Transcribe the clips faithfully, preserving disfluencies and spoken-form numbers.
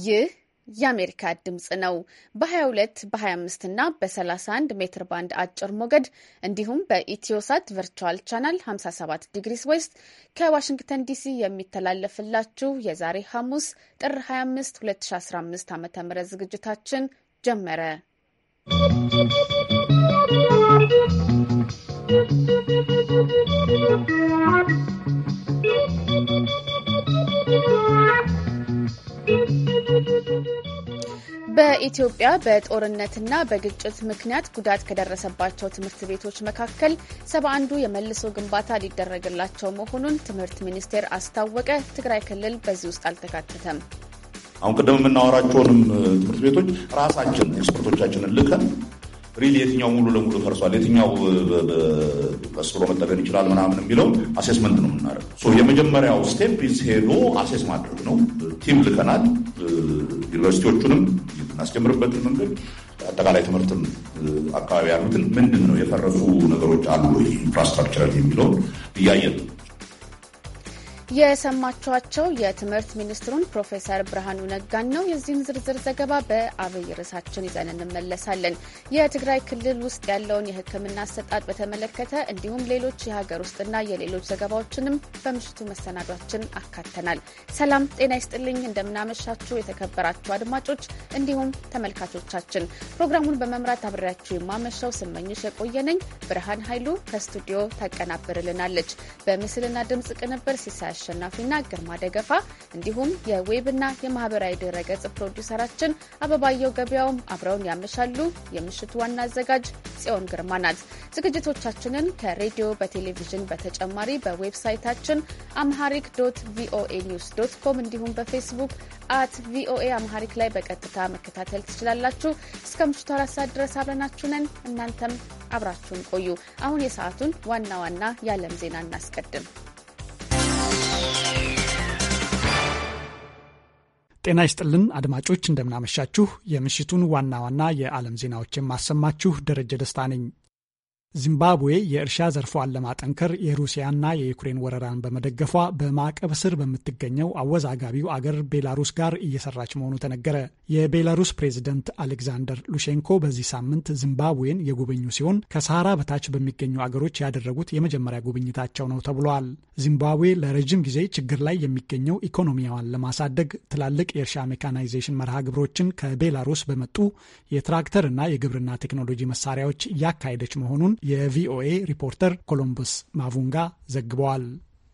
ይህ የአሜሪካ ድምጽ ነው። በ22 በ25 እና በ31 ሜትር ባንድ አጭር ሞገድ እንዲሁም በኢትዮሳት ቨርቹዋል ቻናል ሃምሳ ሰባት ዲግሪስ ዌስት ከዋሽንግተን ዲሲ የሚተላለፍላችሁ የዛሬ ሐሙስ ጥር ሃያ አምስት ሁለት ሺ አስራ አምስት ዓ.ም ዝግጅታችን ጀመረ። በኢትዮጵያ በጦርነትና በግጭት ምክንያት ጉዳት ከደረሰባቸው ትምህርት ቤቶች መካከል ሰባ አንዱ የመልሶ ግንባታ ሊደረግላቸው መሆኑን ትምህርት ሚኒስቴር አስታወቀ። ትግራይ ክልል በዚህ ውስጥ አልተካተተም። አሁን ቀደም የምናወራቸውንም ትምህርት ቤቶች ራሳችን ኤክስፐርቶቻችንን ልከን ሪሊ የትኛው ሙሉ ለሙሉ ፈርሷል፣ የትኛው በስሎ መጠገን ይችላል ምናምን የሚለው አሴስመንት ነው የምናደርገው። ሶ የመጀመሪያው ስቴፕ ኢዝ ሄዶ አሴስ ማድረግ ነው። ቲም ልከናል። ዩኒቨርሲቲዎቹንም እናስጀምርበትን መንገድ አጠቃላይ ትምህርትም አካባቢ ያሉትን ምንድን ነው የፈረሱ ነገሮች አሉ ኢንፍራስትራክቸር የሚለውን እያየን ነው። የሰማችኋቸው የትምህርት ሚኒስትሩን ፕሮፌሰር ብርሃኑ ነጋን ነው። የዚህን ዝርዝር ዘገባ በአብይ ርዕሳችን ይዘን እንመለሳለን። የትግራይ ክልል ውስጥ ያለውን የሕክምና አሰጣጥ በተመለከተ እንዲሁም ሌሎች የሀገር ውስጥና የሌሎች ዘገባዎችንም በምሽቱ መሰናዷችን አካተናል። ሰላም ጤና ይስጥልኝ፣ እንደምናመሻችሁ የተከበራችሁ አድማጮች እንዲሁም ተመልካቾቻችን። ፕሮግራሙን በመምራት አብሬያችሁ የማመሻው ስመኝሽ የቆየነኝ። ብርሃን ኃይሉ ከስቱዲዮ ታቀናብርልናለች። በምስልና ድምጽ ቅንብር ሲሳ አሸናፊና ግርማ ደገፋ እንዲሁም የዌብና የማህበራዊ ድረገጽ ፕሮዲውሰራችን አበባየው ገበያውም አብረውን ያመሻሉ። የምሽቱ ዋና አዘጋጅ ጽዮን ግርማ ናት። ዝግጅቶቻችንን ከሬዲዮ በቴሌቪዥን በተጨማሪ በዌብሳይታችን አምሃሪክ ዶት ቪኦኤ ኒውስ ዶት ኮም እንዲሁም በፌስቡክ አት ቪኦኤ አምሃሪክ ላይ በቀጥታ መከታተል ትችላላችሁ። እስከ ምሽቱ አራት ሰዓት ድረስ አብረናችሁ ነን። እናንተም አብራችሁን ቆዩ። አሁን የሰዓቱን ዋና ዋና የዓለም ዜና እናስቀድም። ጤና ይስጥልን አድማጮች፣ እንደምናመሻችሁ። የምሽቱን ዋና ዋና የዓለም ዜናዎች የማሰማችሁ ደረጀ ደስታ ነኝ። ዚምባብዌ የእርሻ ዘርፏን ለማጠንከር የሩሲያና የዩክሬን ወረራን በመደገፏ በማዕቀብ ስር በምትገኘው አወዛጋቢው አገር ቤላሩስ ጋር እየሰራች መሆኑ ተነገረ። የቤላሩስ ፕሬዝደንት አሌክዛንደር ሉሼንኮ በዚህ ሳምንት ዚምባብዌን የጎበኙ ሲሆን ከሰሃራ በታች በሚገኙ አገሮች ያደረጉት የመጀመሪያ ጉብኝታቸው ነው ተብሏል። ዚምባብዌ ለረጅም ጊዜ ችግር ላይ የሚገኘው ኢኮኖሚያዋን ለማሳደግ ትላልቅ የእርሻ ሜካናይዜሽን መርሃ ግብሮችን ከቤላሩስ በመጡ የትራክተርና የግብርና ቴክኖሎጂ መሳሪያዎች እያካሄደች መሆኑን የቪኦኤ ሪፖርተር ኮሎምበስ ማቡንጋ ዘግበዋል።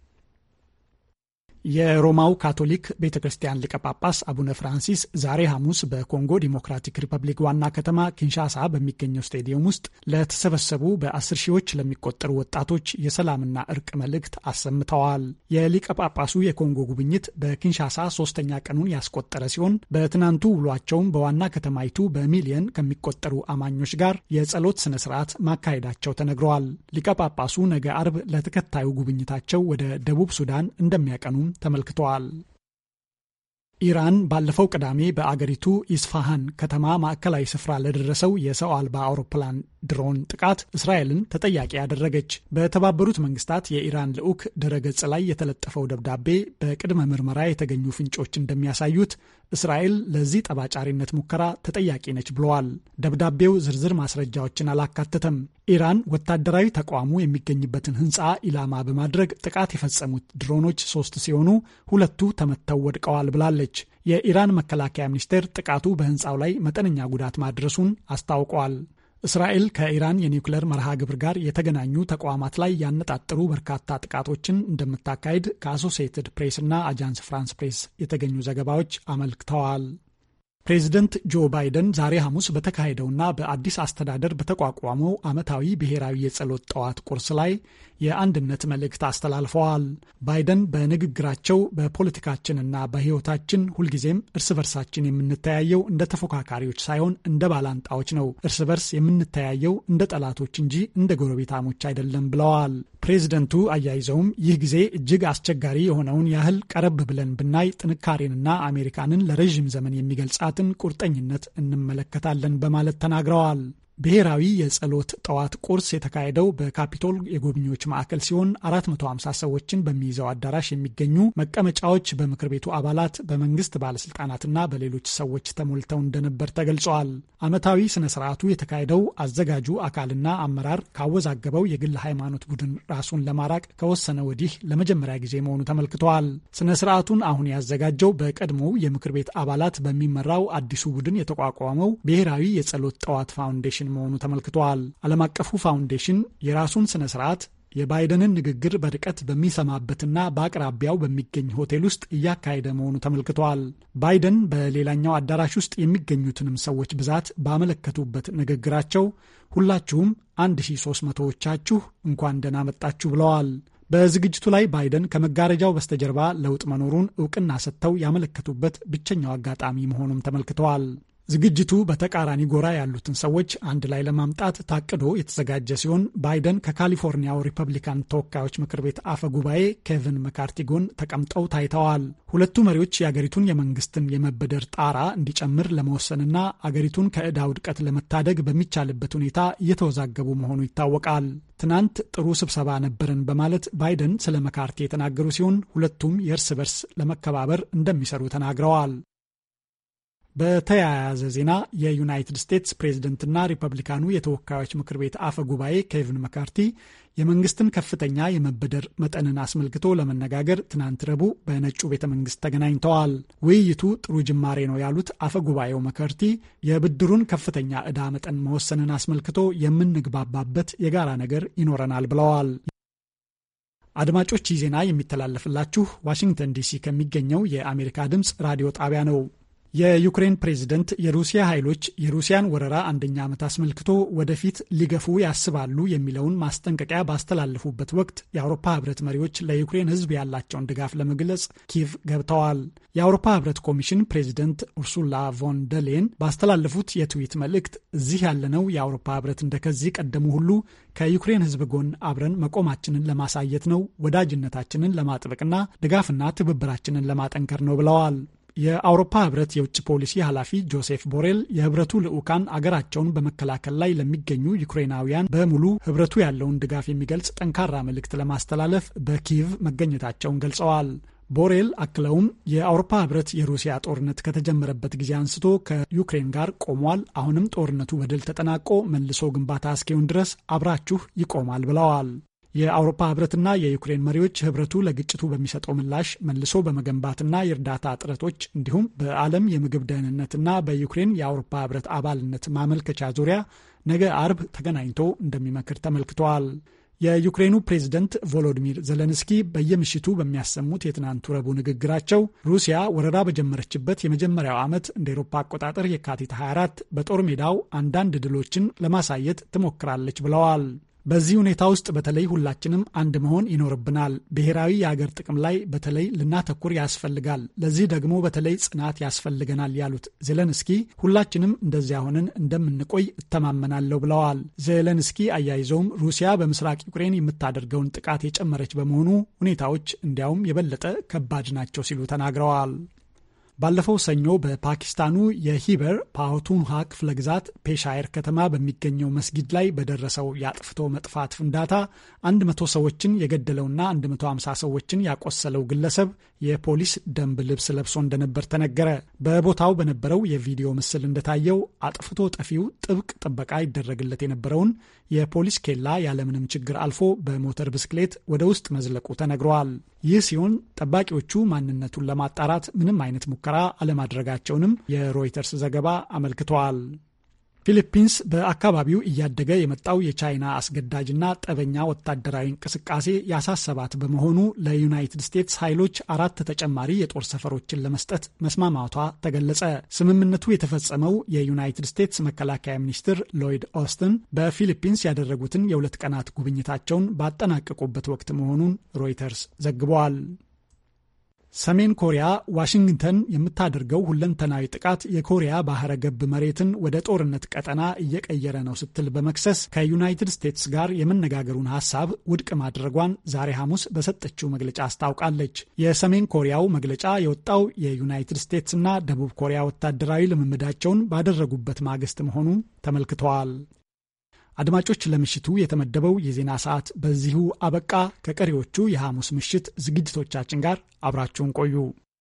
የሮማው ካቶሊክ ቤተ ክርስቲያን ሊቀ ጳጳስ አቡነ ፍራንሲስ ዛሬ ሐሙስ በኮንጎ ዲሞክራቲክ ሪፐብሊክ ዋና ከተማ ኪንሻሳ በሚገኘው ስቴዲየም ውስጥ ለተሰበሰቡ በአስር ሺዎች ለሚቆጠሩ ወጣቶች የሰላምና እርቅ መልእክት አሰምተዋል። የሊቀ ጳጳሱ የኮንጎ ጉብኝት በኪንሻሳ ሶስተኛ ቀኑን ያስቆጠረ ሲሆን በትናንቱ ውሏቸውም በዋና ከተማይቱ በሚሊየን ከሚቆጠሩ አማኞች ጋር የጸሎት ስነ ስርዓት ማካሄዳቸው ተነግረዋል። ሊቀ ጳጳሱ ነገ አርብ ለተከታዩ ጉብኝታቸው ወደ ደቡብ ሱዳን እንደሚያቀኑ ተመልክተዋል። ኢራን ባለፈው ቅዳሜ በአገሪቱ ኢስፋሃን ከተማ ማዕከላዊ ስፍራ ለደረሰው የሰው አልባ አውሮፕላን ድሮን ጥቃት እስራኤልን ተጠያቂ ያደረገች። በተባበሩት መንግስታት የኢራን ልዑክ ድረገጽ ላይ የተለጠፈው ደብዳቤ በቅድመ ምርመራ የተገኙ ፍንጮች እንደሚያሳዩት እስራኤል ለዚህ ጠባጫሪነት ሙከራ ተጠያቂ ነች ብለዋል። ደብዳቤው ዝርዝር ማስረጃዎችን አላካተተም። ኢራን ወታደራዊ ተቋሙ የሚገኝበትን ህንፃ ኢላማ በማድረግ ጥቃት የፈጸሙት ድሮኖች ሶስት ሲሆኑ ሁለቱ ተመተው ወድቀዋል ብላለች። የኢራን መከላከያ ሚኒስቴር ጥቃቱ በህንፃው ላይ መጠነኛ ጉዳት ማድረሱን አስታውቋል። እስራኤል ከኢራን የኒውክሌር መርሃ ግብር ጋር የተገናኙ ተቋማት ላይ ያነጣጠሩ በርካታ ጥቃቶችን እንደምታካሄድ ከአሶሲኤትድ ፕሬስ እና አጃንስ ፍራንስ ፕሬስ የተገኙ ዘገባዎች አመልክተዋል። ፕሬዚደንት ጆ ባይደን ዛሬ ሐሙስ በተካሄደውና በአዲስ አስተዳደር በተቋቋመው ዓመታዊ ብሔራዊ የጸሎት ጠዋት ቁርስ ላይ የአንድነት መልእክት አስተላልፈዋል። ባይደን በንግግራቸው በፖለቲካችንና በሕይወታችን ሁልጊዜም እርስ በርሳችን የምንተያየው እንደ ተፎካካሪዎች ሳይሆን እንደ ባላንጣዎች ነው። እርስ በርስ የምንተያየው እንደ ጠላቶች እንጂ እንደ ጎረቤታሞች አይደለም ብለዋል። ፕሬዝደንቱ አያይዘውም ይህ ጊዜ እጅግ አስቸጋሪ የሆነውን ያህል ቀረብ ብለን ብናይ ጥንካሬንና አሜሪካንን ለረዥም ዘመን የሚገልጻትን ቁርጠኝነት እንመለከታለን በማለት ተናግረዋል። ብሔራዊ የጸሎት ጠዋት ቁርስ የተካሄደው በካፒቶል የጎብኚዎች ማዕከል ሲሆን አራት መቶ ሃምሳ ሰዎችን በሚይዘው አዳራሽ የሚገኙ መቀመጫዎች በምክር ቤቱ አባላት፣ በመንግስት ባለስልጣናትና በሌሎች ሰዎች ተሞልተው እንደነበር ተገልጿል። ዓመታዊ ስነ ስርዓቱ የተካሄደው አዘጋጁ አካልና አመራር ካወዛገበው የግል ሃይማኖት ቡድን ራሱን ለማራቅ ከወሰነ ወዲህ ለመጀመሪያ ጊዜ መሆኑ ተመልክተዋል። ስነ ስርዓቱን አሁን ያዘጋጀው በቀድሞው የምክር ቤት አባላት በሚመራው አዲሱ ቡድን የተቋቋመው ብሔራዊ የጸሎት ጠዋት ፋውንዴሽን መሆኑ ተመልክቷል። ዓለም አቀፉ ፋውንዴሽን የራሱን ስነ ስርዓት የባይደንን ንግግር በርቀት በሚሰማበትና በአቅራቢያው በሚገኝ ሆቴል ውስጥ እያካሄደ መሆኑ ተመልክቷል። ባይደን በሌላኛው አዳራሽ ውስጥ የሚገኙትንም ሰዎች ብዛት ባመለከቱበት ንግግራቸው ሁላችሁም አንድ ሺህ ሦስት መቶዎቻችሁ እንኳን ደህና መጣችሁ ብለዋል። በዝግጅቱ ላይ ባይደን ከመጋረጃው በስተጀርባ ለውጥ መኖሩን እውቅና ሰጥተው ያመለከቱበት ብቸኛው አጋጣሚ መሆኑም ተመልክተዋል። ዝግጅቱ በተቃራኒ ጎራ ያሉትን ሰዎች አንድ ላይ ለማምጣት ታቅዶ የተዘጋጀ ሲሆን ባይደን ከካሊፎርኒያው ሪፐብሊካን ተወካዮች ምክር ቤት አፈ ጉባኤ ኬቪን መካርቲ ጎን ተቀምጠው ታይተዋል። ሁለቱ መሪዎች የአገሪቱን የመንግስትን የመበደር ጣራ እንዲጨምር ለመወሰንና አገሪቱን ከዕዳ ውድቀት ለመታደግ በሚቻልበት ሁኔታ እየተወዛገቡ መሆኑ ይታወቃል። ትናንት ጥሩ ስብሰባ ነበርን በማለት ባይደን ስለ መካርቲ የተናገሩ ሲሆን ሁለቱም የእርስ በርስ ለመከባበር እንደሚሰሩ ተናግረዋል። በተያያዘ ዜና የዩናይትድ ስቴትስ ፕሬዝደንትና ሪፐብሊካኑ የተወካዮች ምክር ቤት አፈ ጉባኤ ኬቪን መካርቲ የመንግስትን ከፍተኛ የመበደር መጠንን አስመልክቶ ለመነጋገር ትናንት ረቡዕ በነጩ ቤተ መንግስት ተገናኝተዋል። ውይይቱ ጥሩ ጅማሬ ነው ያሉት አፈ ጉባኤው መካርቲ የብድሩን ከፍተኛ ዕዳ መጠን መወሰንን አስመልክቶ የምንግባባበት የጋራ ነገር ይኖረናል ብለዋል። አድማጮች፣ ይህ ዜና የሚተላለፍላችሁ ዋሽንግተን ዲሲ ከሚገኘው የአሜሪካ ድምፅ ራዲዮ ጣቢያ ነው። የዩክሬን ፕሬዝደንት የሩሲያ ኃይሎች የሩሲያን ወረራ አንደኛ ዓመት አስመልክቶ ወደፊት ሊገፉ ያስባሉ የሚለውን ማስጠንቀቂያ ባስተላለፉበት ወቅት የአውሮፓ ህብረት መሪዎች ለዩክሬን ህዝብ ያላቸውን ድጋፍ ለመግለጽ ኪቭ ገብተዋል። የአውሮፓ ህብረት ኮሚሽን ፕሬዝደንት ኡርሱላ ቮን ደሌን ባስተላለፉት የትዊት መልእክት እዚህ ያለነው የአውሮፓ ህብረት እንደከዚህ ቀደሙ ሁሉ ከዩክሬን ህዝብ ጎን አብረን መቆማችንን ለማሳየት ነው፣ ወዳጅነታችንን ለማጥበቅና ድጋፍና ትብብራችንን ለማጠንከር ነው ብለዋል። የአውሮፓ ህብረት የውጭ ፖሊሲ ኃላፊ ጆሴፍ ቦሬል የህብረቱ ልዑካን አገራቸውን በመከላከል ላይ ለሚገኙ ዩክሬናውያን በሙሉ ህብረቱ ያለውን ድጋፍ የሚገልጽ ጠንካራ መልእክት ለማስተላለፍ በኪየቭ መገኘታቸውን ገልጸዋል። ቦሬል አክለውም የአውሮፓ ህብረት የሩሲያ ጦርነት ከተጀመረበት ጊዜ አንስቶ ከዩክሬን ጋር ቆሟል፣ አሁንም ጦርነቱ በድል ተጠናቆ መልሶ ግንባታ እስኪሆን ድረስ አብራችሁ ይቆማል ብለዋል። የአውሮፓ ህብረትና የዩክሬን መሪዎች ህብረቱ ለግጭቱ በሚሰጠው ምላሽ መልሶ በመገንባትና የእርዳታ ጥረቶች እንዲሁም በዓለም የምግብ ደህንነትና በዩክሬን የአውሮፓ ህብረት አባልነት ማመልከቻ ዙሪያ ነገ አርብ ተገናኝቶ እንደሚመክር ተመልክተዋል። የዩክሬኑ ፕሬዝደንት ቮሎዲሚር ዘለንስኪ በየምሽቱ በሚያሰሙት የትናንቱ ረቡዕ ንግግራቸው ሩሲያ ወረራ በጀመረችበት የመጀመሪያው ዓመት እንደ ኤሮፓ አቆጣጠር የካቲት ሃያ አራት በጦር ሜዳው አንዳንድ ድሎችን ለማሳየት ትሞክራለች ብለዋል። በዚህ ሁኔታ ውስጥ በተለይ ሁላችንም አንድ መሆን ይኖርብናል። ብሔራዊ የአገር ጥቅም ላይ በተለይ ልናተኩር ያስፈልጋል። ለዚህ ደግሞ በተለይ ጽናት ያስፈልገናል ያሉት ዜሌንስኪ ሁላችንም እንደዚያ ሆነን እንደምንቆይ እተማመናለሁ ብለዋል። ዜሌንስኪ አያይዘውም ሩሲያ በምስራቅ ዩክሬን የምታደርገውን ጥቃት የጨመረች በመሆኑ ሁኔታዎች እንዲያውም የበለጠ ከባድ ናቸው ሲሉ ተናግረዋል። ባለፈው ሰኞ በፓኪስታኑ የሂበር ፓህቱንኳ ክፍለ ግዛት ፔሻየር ከተማ በሚገኘው መስጊድ ላይ በደረሰው የአጥፍቶ መጥፋት ፍንዳታ አንድ መቶ ሰዎችን የገደለውና አንድ መቶ ሃምሳ ሰዎችን ያቆሰለው ግለሰብ የፖሊስ ደንብ ልብስ ለብሶ እንደነበር ተነገረ። በቦታው በነበረው የቪዲዮ ምስል እንደታየው አጥፍቶ ጠፊው ጥብቅ ጥበቃ ይደረግለት የነበረውን የፖሊስ ኬላ ያለምንም ችግር አልፎ በሞተር ብስክሌት ወደ ውስጥ መዝለቁ ተነግሯል። ይህ ሲሆን ጠባቂዎቹ ማንነቱን ለማጣራት ምንም አይነት ሙከራ አለማድረጋቸውንም የሮይተርስ ዘገባ አመልክተዋል። ፊሊፒንስ በአካባቢው እያደገ የመጣው የቻይና አስገዳጅና ጠበኛ ወታደራዊ እንቅስቃሴ ያሳሰባት በመሆኑ ለዩናይትድ ስቴትስ ኃይሎች አራት ተጨማሪ የጦር ሰፈሮችን ለመስጠት መስማማቷ ተገለጸ። ስምምነቱ የተፈጸመው የዩናይትድ ስቴትስ መከላከያ ሚኒስትር ሎይድ ኦስትን በፊሊፒንስ ያደረጉትን የሁለት ቀናት ጉብኝታቸውን ባጠናቀቁበት ወቅት መሆኑን ሮይተርስ ዘግበዋል። ሰሜን ኮሪያ ዋሽንግተን የምታደርገው ሁለንተናዊ ጥቃት የኮሪያ ባህረ ገብ መሬትን ወደ ጦርነት ቀጠና እየቀየረ ነው ስትል በመክሰስ ከዩናይትድ ስቴትስ ጋር የመነጋገሩን ሐሳብ ውድቅ ማድረጓን ዛሬ ሐሙስ በሰጠችው መግለጫ አስታውቃለች። የሰሜን ኮሪያው መግለጫ የወጣው የዩናይትድ ስቴትስና ደቡብ ኮሪያ ወታደራዊ ልምምዳቸውን ባደረጉበት ማግስት መሆኑ ተመልክተዋል። አድማጮች፣ ለምሽቱ የተመደበው የዜና ሰዓት በዚሁ አበቃ። ከቀሪዎቹ የሐሙስ ምሽት ዝግጅቶቻችን ጋር አብራችሁን ቆዩ።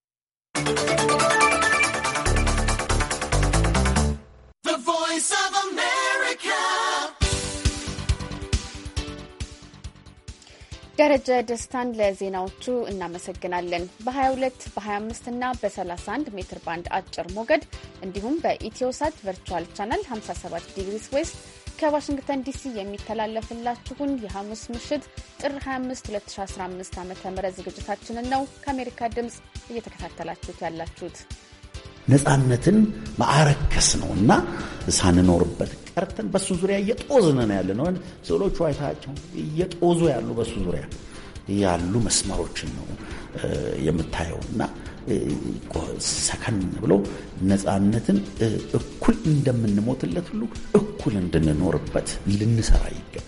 ደረጀ ደስታን ለዜናዎቹ እናመሰግናለን። በ22 በ25 እና በ31 ሜትር ባንድ አጭር ሞገድ እንዲሁም በኢትዮሳት ቨርቹዋል ቻናል ሃምሳ ሰባት ዲግሪስ ዌስት ከዋሽንግተን ዲሲ የሚተላለፍላችሁን የሐሙስ ምሽት ጥር ሃያ አምስት ሁለት ሺህ አስራ አምስት ዓ.ም ዝግጅታችንን ነው ከአሜሪካ ድምጽ እየተከታተላችሁት ያላችሁት። ነፃነትን ማዕረከስ ነውና ሳንኖርበት ቀርተን በሱ ዙሪያ እየጦዝን ነው ያለነው። ሰሎቹ አይታቸው እየጦዙ ያሉ በሱ ዙሪያ ያሉ መስመሮችን ነው የምታየውና ሰከን ብሎ ነፃነትን እኩል እንደምንሞትለት ሁሉ እኩል እንድንኖርበት ልንሰራ ይገባል።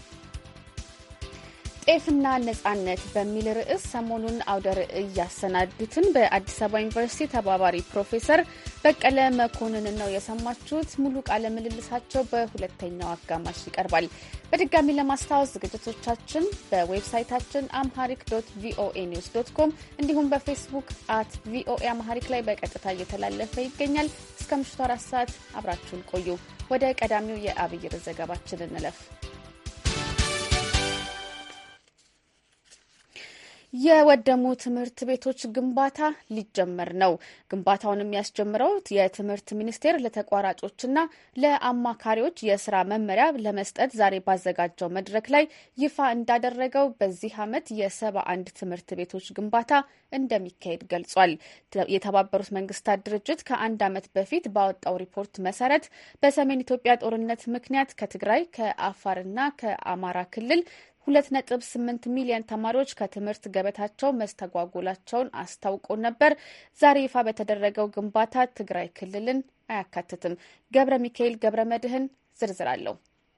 ጤፍና ነጻነት በሚል ርዕስ ሰሞኑን አውደ ርዕይ ያሰናዱትን በአዲስ አበባ ዩኒቨርሲቲ ተባባሪ ፕሮፌሰር በቀለ መኮንንን ነው የሰማችሁት። ሙሉ ቃለ ምልልሳቸው በሁለተኛው አጋማሽ ይቀርባል። በድጋሚ ለማስታወስ ዝግጅቶቻችን በዌብሳይታችን አምሃሪክ ዶት ቪኦኤ ኒውስ ዶት ኮም እንዲሁም በፌስቡክ አት ቪኦኤ አምሃሪክ ላይ በቀጥታ እየተላለፈ ይገኛል። እስከ ምሽቱ አራት ሰዓት አብራችሁን ቆዩ። ወደ ቀዳሚው የአብይ ርዕስ ዘገባችን እንለፍ። የወደሙ ትምህርት ቤቶች ግንባታ ሊጀመር ነው። ግንባታውን የሚያስጀምረው የትምህርት ሚኒስቴር ለተቋራጮችና ለአማካሪዎች የስራ መመሪያ ለመስጠት ዛሬ ባዘጋጀው መድረክ ላይ ይፋ እንዳደረገው በዚህ ዓመት የሰባ አንድ ትምህርት ቤቶች ግንባታ እንደሚካሄድ ገልጿል። የተባበሩት መንግስታት ድርጅት ከአንድ ዓመት በፊት ባወጣው ሪፖርት መሰረት በሰሜን ኢትዮጵያ ጦርነት ምክንያት ከትግራይ ከአፋርና ከአማራ ክልል ሁለት ነጥብ ስምንት ሚሊዮን ተማሪዎች ከትምህርት ገበታቸው መስተጓጎላቸውን አስታውቆ ነበር። ዛሬ ይፋ በተደረገው ግንባታ ትግራይ ክልልን አያካትትም። ገብረ ሚካኤል ገብረ መድህን ዝርዝር አለው።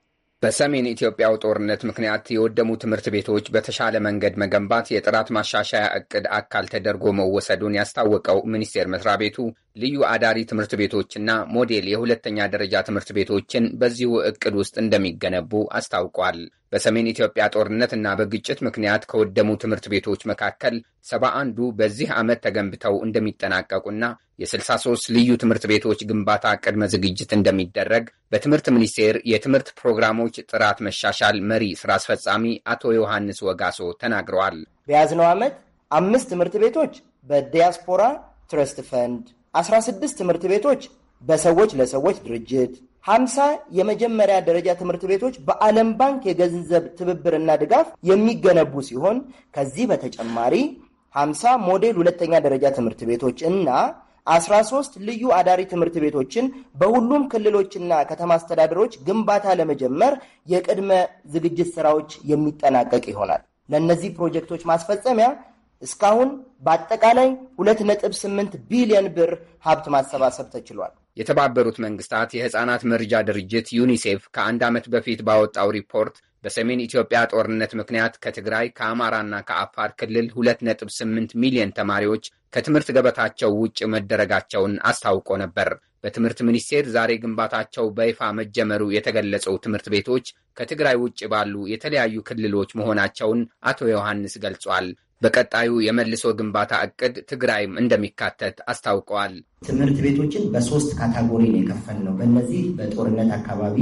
በሰሜን ኢትዮጵያው ጦርነት ምክንያት የወደሙ ትምህርት ቤቶች በተሻለ መንገድ መገንባት የጥራት ማሻሻያ እቅድ አካል ተደርጎ መወሰዱን ያስታወቀው ሚኒስቴር መስሪያ ቤቱ ልዩ አዳሪ ትምህርት ቤቶችና ሞዴል የሁለተኛ ደረጃ ትምህርት ቤቶችን በዚሁ እቅድ ውስጥ እንደሚገነቡ አስታውቋል። በሰሜን ኢትዮጵያ ጦርነት እና በግጭት ምክንያት ከወደሙ ትምህርት ቤቶች መካከል ሰባ አንዱ በዚህ ዓመት ተገንብተው እንደሚጠናቀቁና የስልሳ ሶስት ልዩ ትምህርት ቤቶች ግንባታ ቅድመ ዝግጅት እንደሚደረግ በትምህርት ሚኒስቴር የትምህርት ፕሮግራሞች ጥራት መሻሻል መሪ ስራ አስፈጻሚ አቶ ዮሐንስ ወጋሶ ተናግረዋል። በያዝነው ዓመት አምስት ትምህርት ቤቶች በዲያስፖራ ትረስት ፈንድ፣ አስራ ስድስት ትምህርት ቤቶች በሰዎች ለሰዎች ድርጅት፣ ሀምሳ የመጀመሪያ ደረጃ ትምህርት ቤቶች በዓለም ባንክ የገንዘብ ትብብርና ድጋፍ የሚገነቡ ሲሆን ከዚህ በተጨማሪ ሀምሳ ሞዴል ሁለተኛ ደረጃ ትምህርት ቤቶች እና አስራ ሶስት ልዩ አዳሪ ትምህርት ቤቶችን በሁሉም ክልሎችና ከተማ አስተዳደሮች ግንባታ ለመጀመር የቅድመ ዝግጅት ስራዎች የሚጠናቀቅ ይሆናል። ለእነዚህ ፕሮጀክቶች ማስፈጸሚያ እስካሁን በአጠቃላይ ሁለት ነጥብ ስምንት ቢሊዮን ብር ሀብት ማሰባሰብ ተችሏል። የተባበሩት መንግስታት የህፃናት መርጃ ድርጅት ዩኒሴፍ ከአንድ ዓመት በፊት ባወጣው ሪፖርት በሰሜን ኢትዮጵያ ጦርነት ምክንያት ከትግራይ ከአማራና ከአፋር ክልል ሁለት ነጥብ ስምንት ሚሊዮን ተማሪዎች ከትምህርት ገበታቸው ውጭ መደረጋቸውን አስታውቆ ነበር። በትምህርት ሚኒስቴር ዛሬ ግንባታቸው በይፋ መጀመሩ የተገለጸው ትምህርት ቤቶች ከትግራይ ውጭ ባሉ የተለያዩ ክልሎች መሆናቸውን አቶ ዮሐንስ ገልጿል። በቀጣዩ የመልሶ ግንባታ እቅድ ትግራይም እንደሚካተት አስታውቀዋል። ትምህርት ቤቶችን በሶስት ካታጎሪ ነው የከፈልነው። በእነዚህ በጦርነት አካባቢ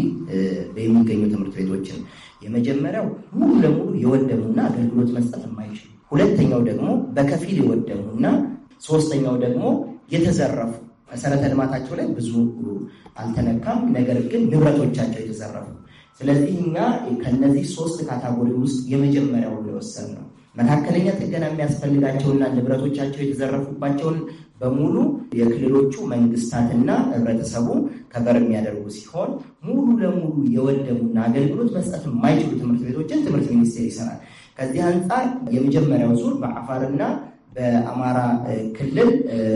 የሚገኙ ትምህርት ቤቶችን የመጀመሪያው ሙሉ ለሙሉ የወደሙና አገልግሎት መስጠት የማይችሉ፣ ሁለተኛው ደግሞ በከፊል የወደሙና ሶስተኛው ደግሞ የተዘረፉ መሰረተ ልማታቸው ላይ ብዙ አልተነካም፣ ነገር ግን ንብረቶቻቸው የተዘረፉ። ስለዚህ እኛ ከነዚህ ሶስት ካታጎሪ ውስጥ የመጀመሪያው የወሰድነው መካከለኛ ጥገና የሚያስፈልጋቸውና ንብረቶቻቸው የተዘረፉባቸውን በሙሉ የክልሎቹ መንግስታትና ህብረተሰቡ ከበር የሚያደርጉ ሲሆን ሙሉ ለሙሉ የወደሙና አገልግሎት መስጠት የማይችሉ ትምህርት ቤቶችን ትምህርት ሚኒስቴር ይሰራል። ከዚህ አንጻር የመጀመሪያው ዙር በአፋርና በአማራ ክልል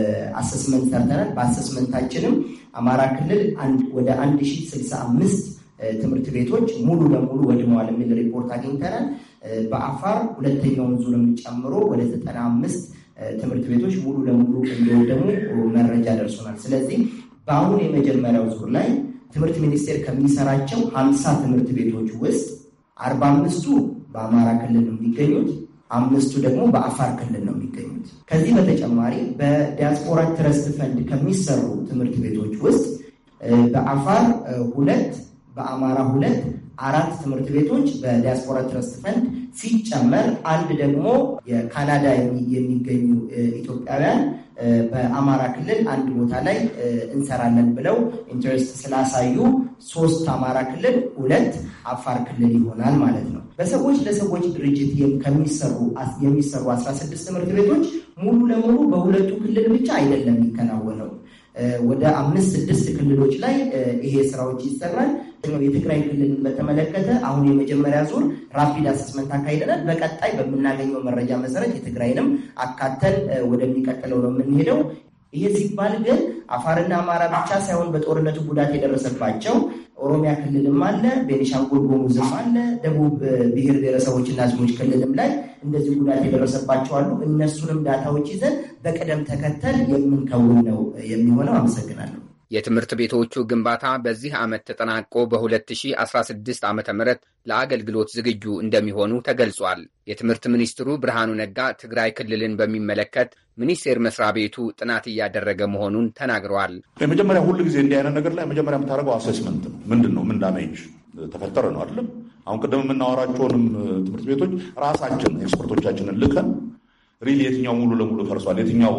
አሰስመንት ሰርተናል። በአሰስመንታችንም አማራ ክልል ወደ አንድ ሺህ ስልሳ አምስት ትምህርት ቤቶች ሙሉ ለሙሉ ወድመዋል የሚል ሪፖርት አግኝተናል። በአፋር ሁለተኛውን ዙርም ጨምሮ ወደ ዘጠና አምስት ትምህርት ቤቶች ሙሉ ለሙሉ እንደወደሙ መረጃ ደርሶናል። ስለዚህ በአሁን የመጀመሪያው ዙር ላይ ትምህርት ሚኒስቴር ከሚሰራቸው ሀምሳ ትምህርት ቤቶች ውስጥ አርባ አምስቱ በአማራ ክልል ነው የሚገኙት፣ አምስቱ ደግሞ በአፋር ክልል ነው የሚገኙት። ከዚህ በተጨማሪ በዲያስፖራ ትረስት ፈንድ ከሚሰሩ ትምህርት ቤቶች ውስጥ በአፋር ሁለት፣ በአማራ ሁለት፣ አራት ትምህርት ቤቶች በዲያስፖራ ትረስት ፈንድ ሲጨመር አንድ ደግሞ የካናዳ የሚገኙ ኢትዮጵያውያን በአማራ ክልል አንድ ቦታ ላይ እንሰራለን ብለው ኢንተረስት ስላሳዩ ሶስት አማራ ክልል፣ ሁለት አፋር ክልል ይሆናል ማለት ነው። በሰዎች ለሰዎች ድርጅት ከሚሰሩ የሚሰሩ አስራ ስድስት ትምህርት ቤቶች ሙሉ ለሙሉ በሁለቱ ክልል ብቻ አይደለም የሚከናወነው። ወደ አምስት ስድስት ክልሎች ላይ ይሄ ስራዎች ይሰራል። የትግራይ ክልልን በተመለከተ አሁን የመጀመሪያ ዙር ራፒድ አሰስመንት አካሂደናል። በቀጣይ በምናገኘው መረጃ መሰረት የትግራይንም አካተን ወደሚቀጥለው ነው የምንሄደው። ይሄ ሲባል ግን አፋርና አማራ ብቻ ሳይሆን በጦርነቱ ጉዳት የደረሰባቸው ኦሮሚያ ክልልም አለ፣ ቤኒሻንጉል ጉሙዝም አለ፣ ደቡብ ብሔር ብሔረሰቦችና ሕዝቦች ክልልም ላይ እንደዚህ ጉዳት የደረሰባቸው አሉ። እነሱንም ዳታዎች ይዘን በቅደም ተከተል የምንከውን ነው የሚሆነው። አመሰግናለሁ። የትምህርት ቤቶቹ ግንባታ በዚህ ዓመት ተጠናቆ በሁለት ሺህ አስራ ስድስት ዓ ም ለአገልግሎት ዝግጁ እንደሚሆኑ ተገልጿል። የትምህርት ሚኒስትሩ ብርሃኑ ነጋ ትግራይ ክልልን በሚመለከት ሚኒስቴር መስሪያ ቤቱ ጥናት እያደረገ መሆኑን ተናግረዋል። የመጀመሪያ ሁሉ ጊዜ እንዲህ አይነት ነገር ላይ መጀመሪያ የምታደርገው አሴስመንት ነው። ምንድን ነው ምን ዳሜጅ ተፈጠረ ነው አይደለም። አሁን ቅድም የምናወራቸውንም ትምህርት ቤቶች ራሳችን ኤክስፐርቶቻችንን ልከን ሪል የትኛው ሙሉ ለሙሉ ፈርሷል፣ የትኛው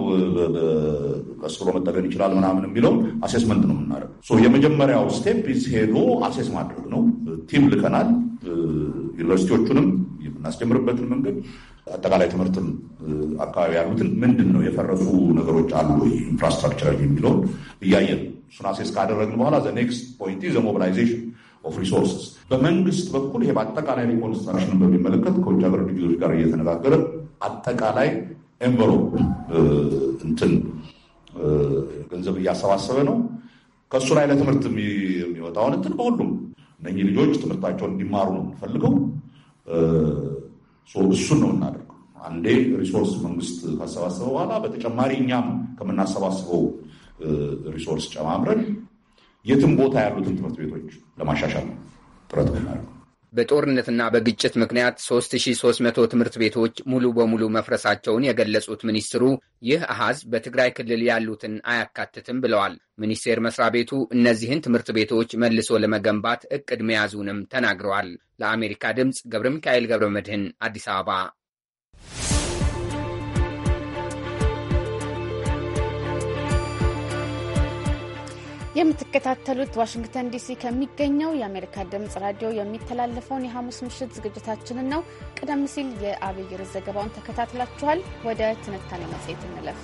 ቀስ ብሎ መጠገን ይችላል ምናምን የሚለው አሴስመንት ነው የምናደርገው። የመጀመሪያው ስቴፕ ኢዝ ሄዶ አሴስ ማድረግ ነው። ቲም ልከናል። ዩኒቨርሲቲዎቹንም የምናስጀምርበትን መንገድ አጠቃላይ ትምህርትም አካባቢ ያሉትን ምንድን ነው የፈረሱ ነገሮች አሉ ኢንፍራስትራክቸር የሚለውን እያየን እሱን አሴስ ካደረግን በኋላ ዘ ኔክስት ፖይንት ኢዝ ሞቢላይዜሽን ኦፍ ሪሶርስስ። በመንግስት በኩል ይሄ በአጠቃላይ ሪኮንስትራክሽንን በሚመለከት ከውጭ ሀገር ድርጅቶች ጋር እየተነጋገረ አጠቃላይ ኤንቨሎፕ እንትን ገንዘብ እያሰባሰበ ነው። ከእሱ ላይ ለትምህርት የሚወጣውን እንትን በሁሉም እነኚህ ልጆች ትምህርታቸውን እንዲማሩ ነው የምንፈልገው። እሱን ነው እናደርገው። አንዴ ሪሶርስ መንግስት ካሰባሰበ በኋላ በተጨማሪ እኛም ከምናሰባስበው ሪሶርስ ጨማምረን የትም ቦታ ያሉትን ትምህርት ቤቶች ለማሻሻል ጥረት እናደርገው። በጦርነትና በግጭት ምክንያት ሦስት ሺህ ሦስት መቶ ትምህርት ቤቶች ሙሉ በሙሉ መፍረሳቸውን የገለጹት ሚኒስትሩ ይህ አሃዝ በትግራይ ክልል ያሉትን አያካትትም ብለዋል። ሚኒስቴር መስሪያ ቤቱ እነዚህን ትምህርት ቤቶች መልሶ ለመገንባት እቅድ መያዙንም ተናግረዋል። ለአሜሪካ ድምፅ ገብረ ሚካኤል ገብረ መድህን አዲስ አበባ። የምትከታተሉት ዋሽንግተን ዲሲ ከሚገኘው የአሜሪካ ድምጽ ራዲዮ የሚተላለፈውን የሐሙስ ምሽት ዝግጅታችንን ነው። ቀደም ሲል የአብይ ርዕስ ዘገባውን ተከታትላችኋል። ወደ ትንታኔ መጽሔት እንለፍ።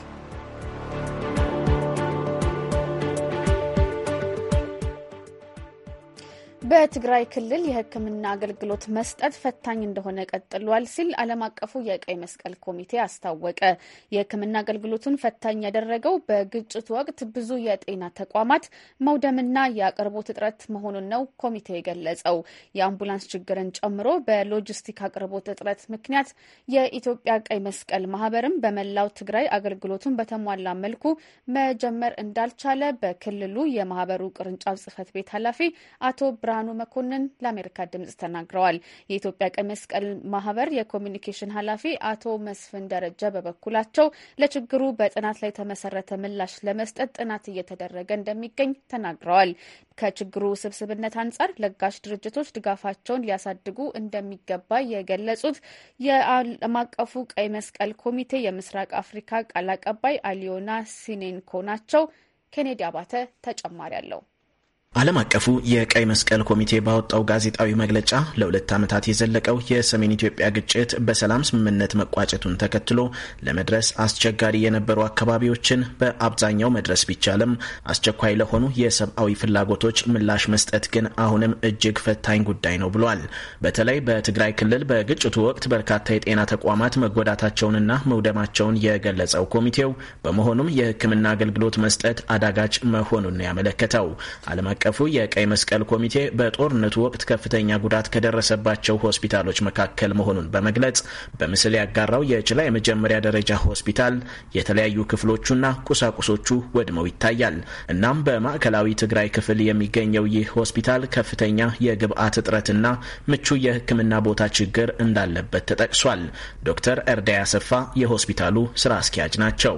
በትግራይ ክልል የሕክምና አገልግሎት መስጠት ፈታኝ እንደሆነ ቀጥሏል ሲል ዓለም አቀፉ የቀይ መስቀል ኮሚቴ አስታወቀ። የሕክምና አገልግሎቱን ፈታኝ ያደረገው በግጭቱ ወቅት ብዙ የጤና ተቋማት መውደምና የአቅርቦት እጥረት መሆኑን ነው ኮሚቴው የገለጸው። የአምቡላንስ ችግርን ጨምሮ በሎጂስቲክ አቅርቦት እጥረት ምክንያት የኢትዮጵያ ቀይ መስቀል ማህበርም በመላው ትግራይ አገልግሎቱን በተሟላ መልኩ መጀመር እንዳልቻለ በክልሉ የማህበሩ ቅርንጫፍ ጽህፈት ቤት ኃላፊ አቶ ብርሃኑ መኮንን ለአሜሪካ ድምጽ ተናግረዋል። የኢትዮጵያ ቀይ መስቀል ማህበር የኮሚኒኬሽን ኃላፊ አቶ መስፍን ደረጀ በበኩላቸው ለችግሩ በጥናት ላይ የተመሰረተ ምላሽ ለመስጠት ጥናት እየተደረገ እንደሚገኝ ተናግረዋል። ከችግሩ ውስብስብነት አንጻር ለጋሽ ድርጅቶች ድጋፋቸውን ሊያሳድጉ እንደሚገባ የገለጹት የዓለም አቀፉ ቀይ መስቀል ኮሚቴ የምስራቅ አፍሪካ ቃል አቀባይ አሊዮና ሲኔንኮ ናቸው። ኬኔዲ አባተ ተጨማሪ አለው። ዓለም አቀፉ የቀይ መስቀል ኮሚቴ ባወጣው ጋዜጣዊ መግለጫ ለሁለት ዓመታት የዘለቀው የሰሜን ኢትዮጵያ ግጭት በሰላም ስምምነት መቋጨቱን ተከትሎ ለመድረስ አስቸጋሪ የነበሩ አካባቢዎችን በአብዛኛው መድረስ ቢቻልም አስቸኳይ ለሆኑ የሰብአዊ ፍላጎቶች ምላሽ መስጠት ግን አሁንም እጅግ ፈታኝ ጉዳይ ነው ብሏል። በተለይ በትግራይ ክልል በግጭቱ ወቅት በርካታ የጤና ተቋማት መጎዳታቸውንና መውደማቸውን የገለጸው ኮሚቴው በመሆኑም የሕክምና አገልግሎት መስጠት አዳጋች መሆኑን ያመለከተው ዓለም አቀፉ የቀይ መስቀል ኮሚቴ በጦርነቱ ወቅት ከፍተኛ ጉዳት ከደረሰባቸው ሆስፒታሎች መካከል መሆኑን በመግለጽ በምስል ያጋራው የጭላ የመጀመሪያ ደረጃ ሆስፒታል የተለያዩ ክፍሎቹና ቁሳቁሶቹ ወድመው ይታያል። እናም በማዕከላዊ ትግራይ ክፍል የሚገኘው ይህ ሆስፒታል ከፍተኛ የግብአት እጥረትና ምቹ የሕክምና ቦታ ችግር እንዳለበት ተጠቅሷል። ዶክተር እርዳይ አሰፋ የሆስፒታሉ ስራ አስኪያጅ ናቸው።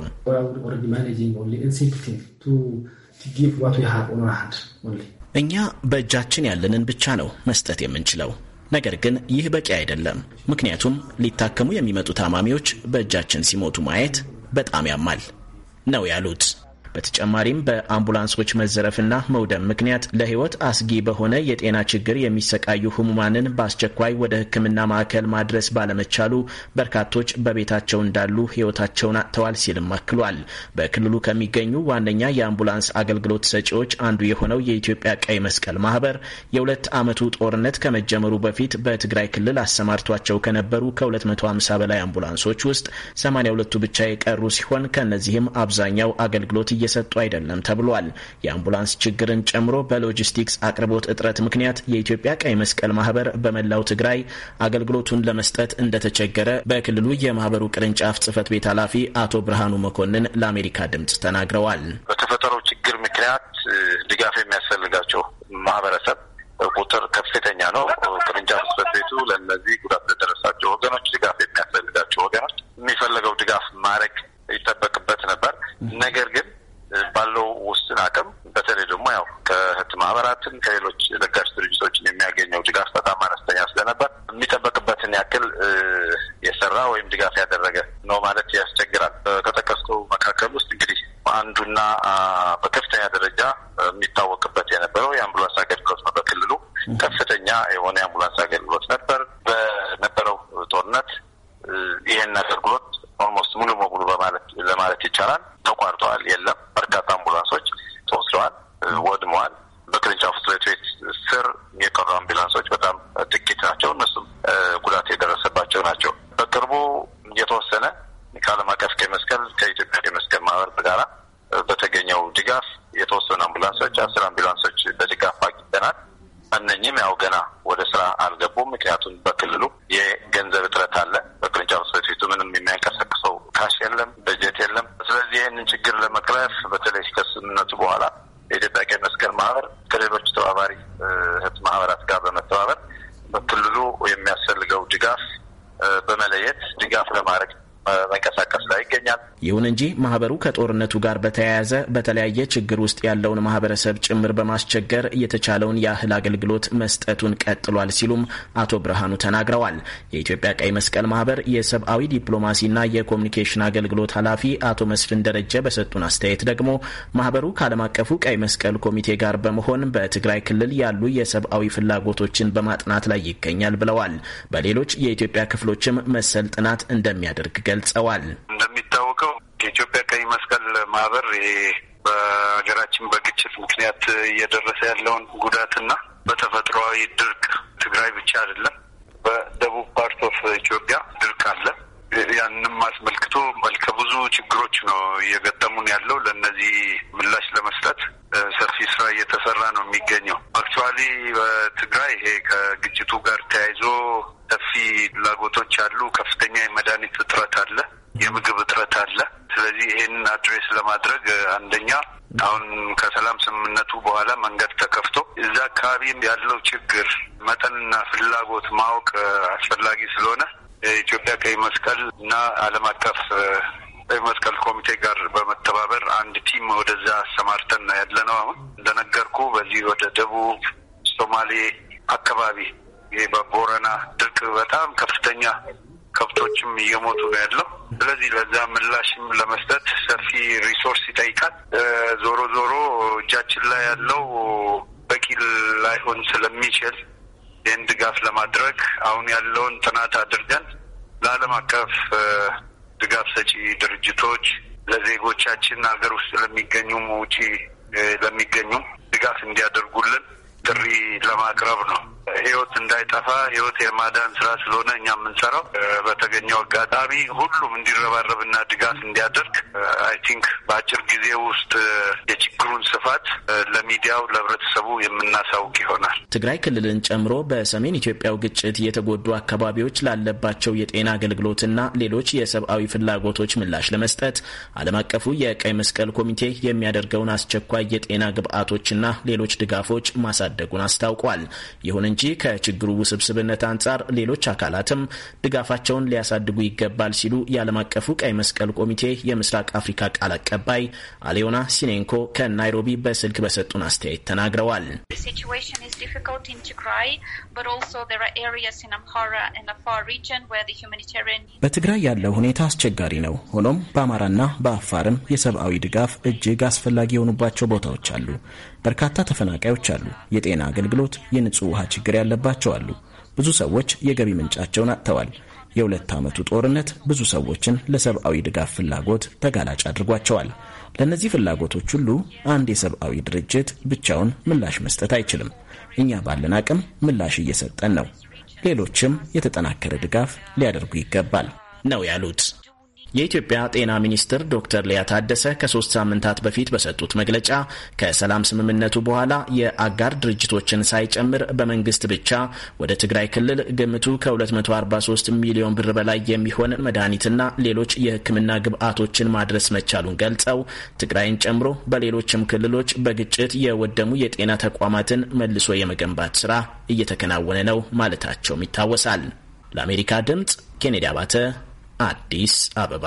እኛ በእጃችን ያለንን ብቻ ነው መስጠት የምንችለው። ነገር ግን ይህ በቂ አይደለም። ምክንያቱም ሊታከሙ የሚመጡ ታማሚዎች በእጃችን ሲሞቱ ማየት በጣም ያማል ነው ያሉት። በተጨማሪም በአምቡላንሶች መዘረፍና መውደም ምክንያት ለህይወት አስጊ በሆነ የጤና ችግር የሚሰቃዩ ህሙማንን በአስቸኳይ ወደ ሕክምና ማዕከል ማድረስ ባለመቻሉ በርካቶች በቤታቸው እንዳሉ ህይወታቸውን አጥተዋል ሲልም አክሏል። በክልሉ ከሚገኙ ዋነኛ የአምቡላንስ አገልግሎት ሰጪዎች አንዱ የሆነው የኢትዮጵያ ቀይ መስቀል ማህበር የሁለት ዓመቱ ጦርነት ከመጀመሩ በፊት በትግራይ ክልል አሰማርቷቸው ከነበሩ ከሁለት መቶ ሃምሳ በላይ አምቡላንሶች ውስጥ ሰማንያ ሁለቱ ብቻ የቀሩ ሲሆን ከነዚህም አብዛኛው አገልግሎት እየሰጡ አይደለም ተብሏል። የአምቡላንስ ችግርን ጨምሮ በሎጂስቲክስ አቅርቦት እጥረት ምክንያት የኢትዮጵያ ቀይ መስቀል ማህበር በመላው ትግራይ አገልግሎቱን ለመስጠት እንደተቸገረ በክልሉ የማህበሩ ቅርንጫፍ ጽህፈት ቤት ኃላፊ አቶ ብርሃኑ መኮንን ለአሜሪካ ድምጽ ተናግረዋል። በተፈጠረው ችግር ምክንያት ድጋፍ የሚያስፈልጋቸው ማህበረሰብ ቁጥር ከፍተኛ ነው። ቅርንጫፍ ጽህፈት ቤቱ ለእነዚህ ጉዳት ለደረሳቸው ወገኖች ድጋፍ የሚያስፈልጋቸው ወገኖች የሚፈለገው ድጋፍ ማድረግ ይጠበቅበት ነበር። ነገር ግን ባለው ውስን አቅም በተለይ ደግሞ ያው ከህት ማህበራትን ከሌሎች ለጋሽ ድርጅቶችን የሚያገኘው ድጋፍ በጣም አነስተኛ ስለነበር የሚጠበቅበትን ያክል የሰራ ወይም ድጋፍ ያደረገ ነው ማለት ያስቸግራል። ከጠቀስከው መካከል ውስጥ እንግዲህ አንዱና በከፍተኛ ደረጃ የሚታወቅበት የነበረው የአምቡላንስ አገልግሎት ነው። በክልሉ ከፍተኛ የሆነ የአምቡላንስ አገልግሎት ነበር። በነበረው ጦርነት ይህን አገልግሎት ኦልሞስት ሙሉ በሙሉ በማለት ለማለት ይቻላል ተቋርጠዋል። የለም። በርካታ አምቡላንሶች ተወስደዋል፣ ወድመዋል። በቅርንጫፍ ጽህፈት ቤት ስር የቀሩ አምቡላንሶች በጣም ጥቂት ናቸው። እነሱም ጉዳት የደረሰባቸው ናቸው። በቅርቡ የተወሰነ ከዓለም አቀፍ ቀይ መስቀል ከኢትዮጵያ ቀይ መስቀል ማህበር ጋራ በተገኘው ድጋፍ የተወሰኑ አምቡላንሶች አስር አምቡላንሶች በድጋፍ አግኝተናል። እነኚህም ያው ገና ወደ ስራ አልገቡም። ምክንያቱም በክልሉ የገንዘብ እጥረት አለ። በቅርንጫፍ ጽህፈት ቤቱ ምንም የሚያንቀሳቅሰው ካሽ የለም፣ በጀት የለም። ስለዚህ ይህንን ችግር ለመቅረፍ በተለይ ከስምምነቱ በኋላ የኢትዮጵያ ቀይ መስቀል ማህበር ከሌሎች ተባባሪ እህት ማህበራት ጋር በመተባበር በክልሉ የሚያስፈልገው ድጋፍ በመለየት ድጋፍ ለማድረግ መንቀሳቀስ ላይ ይገኛል። ይሁን እንጂ ማህበሩ ከጦርነቱ ጋር በተያያዘ በተለያየ ችግር ውስጥ ያለውን ማህበረሰብ ጭምር በማስቸገር የተቻለውን ያህል አገልግሎት መስጠቱን ቀጥሏል ሲሉም አቶ ብርሃኑ ተናግረዋል። የኢትዮጵያ ቀይ መስቀል ማህበር የሰብአዊ ዲፕሎማሲና የኮሚኒኬሽን አገልግሎት ኃላፊ አቶ መስፍን ደረጀ በሰጡን አስተያየት ደግሞ ማህበሩ ከዓለም አቀፉ ቀይ መስቀል ኮሚቴ ጋር በመሆን በትግራይ ክልል ያሉ የሰብአዊ ፍላጎቶችን በማጥናት ላይ ይገኛል ብለዋል። በሌሎች የኢትዮጵያ ክፍሎችም መሰል ጥናት እንደሚያደርግ ገልጸዋል። እንደሚታወቀው የኢትዮጵያ ቀይ መስቀል ማህበር ይሄ በሀገራችን በግጭት ምክንያት እየደረሰ ያለውን ጉዳትና በተፈጥሯዊ ድርቅ ትግራይ ብቻ አይደለም፣ በደቡብ ፓርት ኦፍ ኢትዮጵያ ድርቅ አለ። ያንንም አስመልክቶ መልከ ብዙ ችግሮች ነው እየገጠሙን ያለው። ለእነዚህ ምላሽ ለመስጠት ሰፊ ስራ እየተሰራ ነው የሚገኘው። አክቹዋሊ በትግራይ ይሄ ከግጭቱ ጋር ተያይዞ ሰፊ ፍላጎቶች አሉ። ከፍተኛ የመድኃኒት እጥረት አለ፣ የምግብ እጥረት አለ። ስለዚህ ይሄንን አድሬስ ለማድረግ አንደኛ አሁን ከሰላም ስምምነቱ በኋላ መንገድ ተከፍቶ እዛ አካባቢ ያለው ችግር መጠንና ፍላጎት ማወቅ አስፈላጊ ስለሆነ የኢትዮጵያ ቀይ መስቀል እና ዓለም አቀፍ ቀይ መስቀል ኮሚቴ ጋር በመተባበር አንድ ቲም ወደዛ አሰማርተን ያለ ነው። አሁን እንደነገርኩ በዚህ ወደ ደቡብ ሶማሌ አካባቢ ይሄ በቦረና ድርቅ በጣም ከፍተኛ ከብቶችም እየሞቱ ነው ያለው። ስለዚህ ለዛ ምላሽም ለመስጠት ሰፊ ሪሶርስ ይጠይቃል። ዞሮ ዞሮ እጃችን ላይ ያለው በቂ ላይሆን ስለሚችል ይህን ድጋፍ ለማድረግ አሁን ያለውን ጥናት አድርገን ለዓለም አቀፍ ድጋፍ ሰጪ ድርጅቶች፣ ለዜጎቻችን ሀገር ውስጥ ለሚገኙም ውጪ ለሚገኙም ድጋፍ እንዲያደርጉልን ጥሪ ለማቅረብ ነው። ህይወት እንዳይጠፋ ህይወት የማዳን ስራ ስለሆነ እኛ የምንሰራው በተገኘው አጋጣሚ ሁሉም እንዲረባረብና ድጋፍ እንዲያደርግ አይ ቲንክ በአጭር ጊዜ ውስጥ የችግሩን ስፋት ለሚዲያው ለህብረተሰቡ የምናሳውቅ ይሆናል። ትግራይ ክልልን ጨምሮ በሰሜን ኢትዮጵያው ግጭት የተጎዱ አካባቢዎች ላለባቸው የጤና አገልግሎትና ሌሎች የሰብአዊ ፍላጎቶች ምላሽ ለመስጠት ዓለም አቀፉ የቀይ መስቀል ኮሚቴ የሚያደርገውን አስቸኳይ የጤና ግብዓቶችና ሌሎች ድጋፎች ማሳደጉን አስታውቋል። ይሁን እንጂ ከችግሩ ውስብስብነት አንጻር ሌሎች አካላትም ድጋፋቸውን ሊያሳድጉ ይገባል ሲሉ የዓለም አቀፉ ቀይ መስቀል ኮሚቴ የምስራቅ አፍሪካ ቃል አቀባይ አሊዮና ሲኔንኮ ከናይሮቢ በስልክ በሰጡን አስተያየት ተናግረዋል። በትግራይ ያለው ሁኔታ አስቸጋሪ ነው። ሆኖም በአማራና በአፋርም የሰብአዊ ድጋፍ እጅግ አስፈላጊ የሆኑባቸው ቦታዎች አሉ። በርካታ ተፈናቃዮች አሉ። የጤና አገልግሎት፣ የንጹህ ውሃ ችግር ያለባቸው አሉ። ብዙ ሰዎች የገቢ ምንጫቸውን አጥተዋል። የሁለት ዓመቱ ጦርነት ብዙ ሰዎችን ለሰብአዊ ድጋፍ ፍላጎት ተጋላጭ አድርጓቸዋል። ለእነዚህ ፍላጎቶች ሁሉ አንድ የሰብአዊ ድርጅት ብቻውን ምላሽ መስጠት አይችልም። እኛ ባለን አቅም ምላሽ እየሰጠን ነው። ሌሎችም የተጠናከረ ድጋፍ ሊያደርጉ ይገባል ነው ያሉት። የኢትዮጵያ ጤና ሚኒስትር ዶክተር ሊያ ታደሰ ከሶስት ሳምንታት በፊት በሰጡት መግለጫ ከሰላም ስምምነቱ በኋላ የአጋር ድርጅቶችን ሳይጨምር በመንግስት ብቻ ወደ ትግራይ ክልል ግምቱ ከሁለት መቶ አርባ ሶስት ሚሊዮን ብር በላይ የሚሆን መድኃኒትና ሌሎች የሕክምና ግብዓቶችን ማድረስ መቻሉን ገልጸው ትግራይን ጨምሮ በሌሎችም ክልሎች በግጭት የወደሙ የጤና ተቋማትን መልሶ የመገንባት ስራ እየተከናወነ ነው ማለታቸውም ይታወሳል። ለአሜሪካ ድምጽ ኬኔዲ አባተ አዲስ አበባ።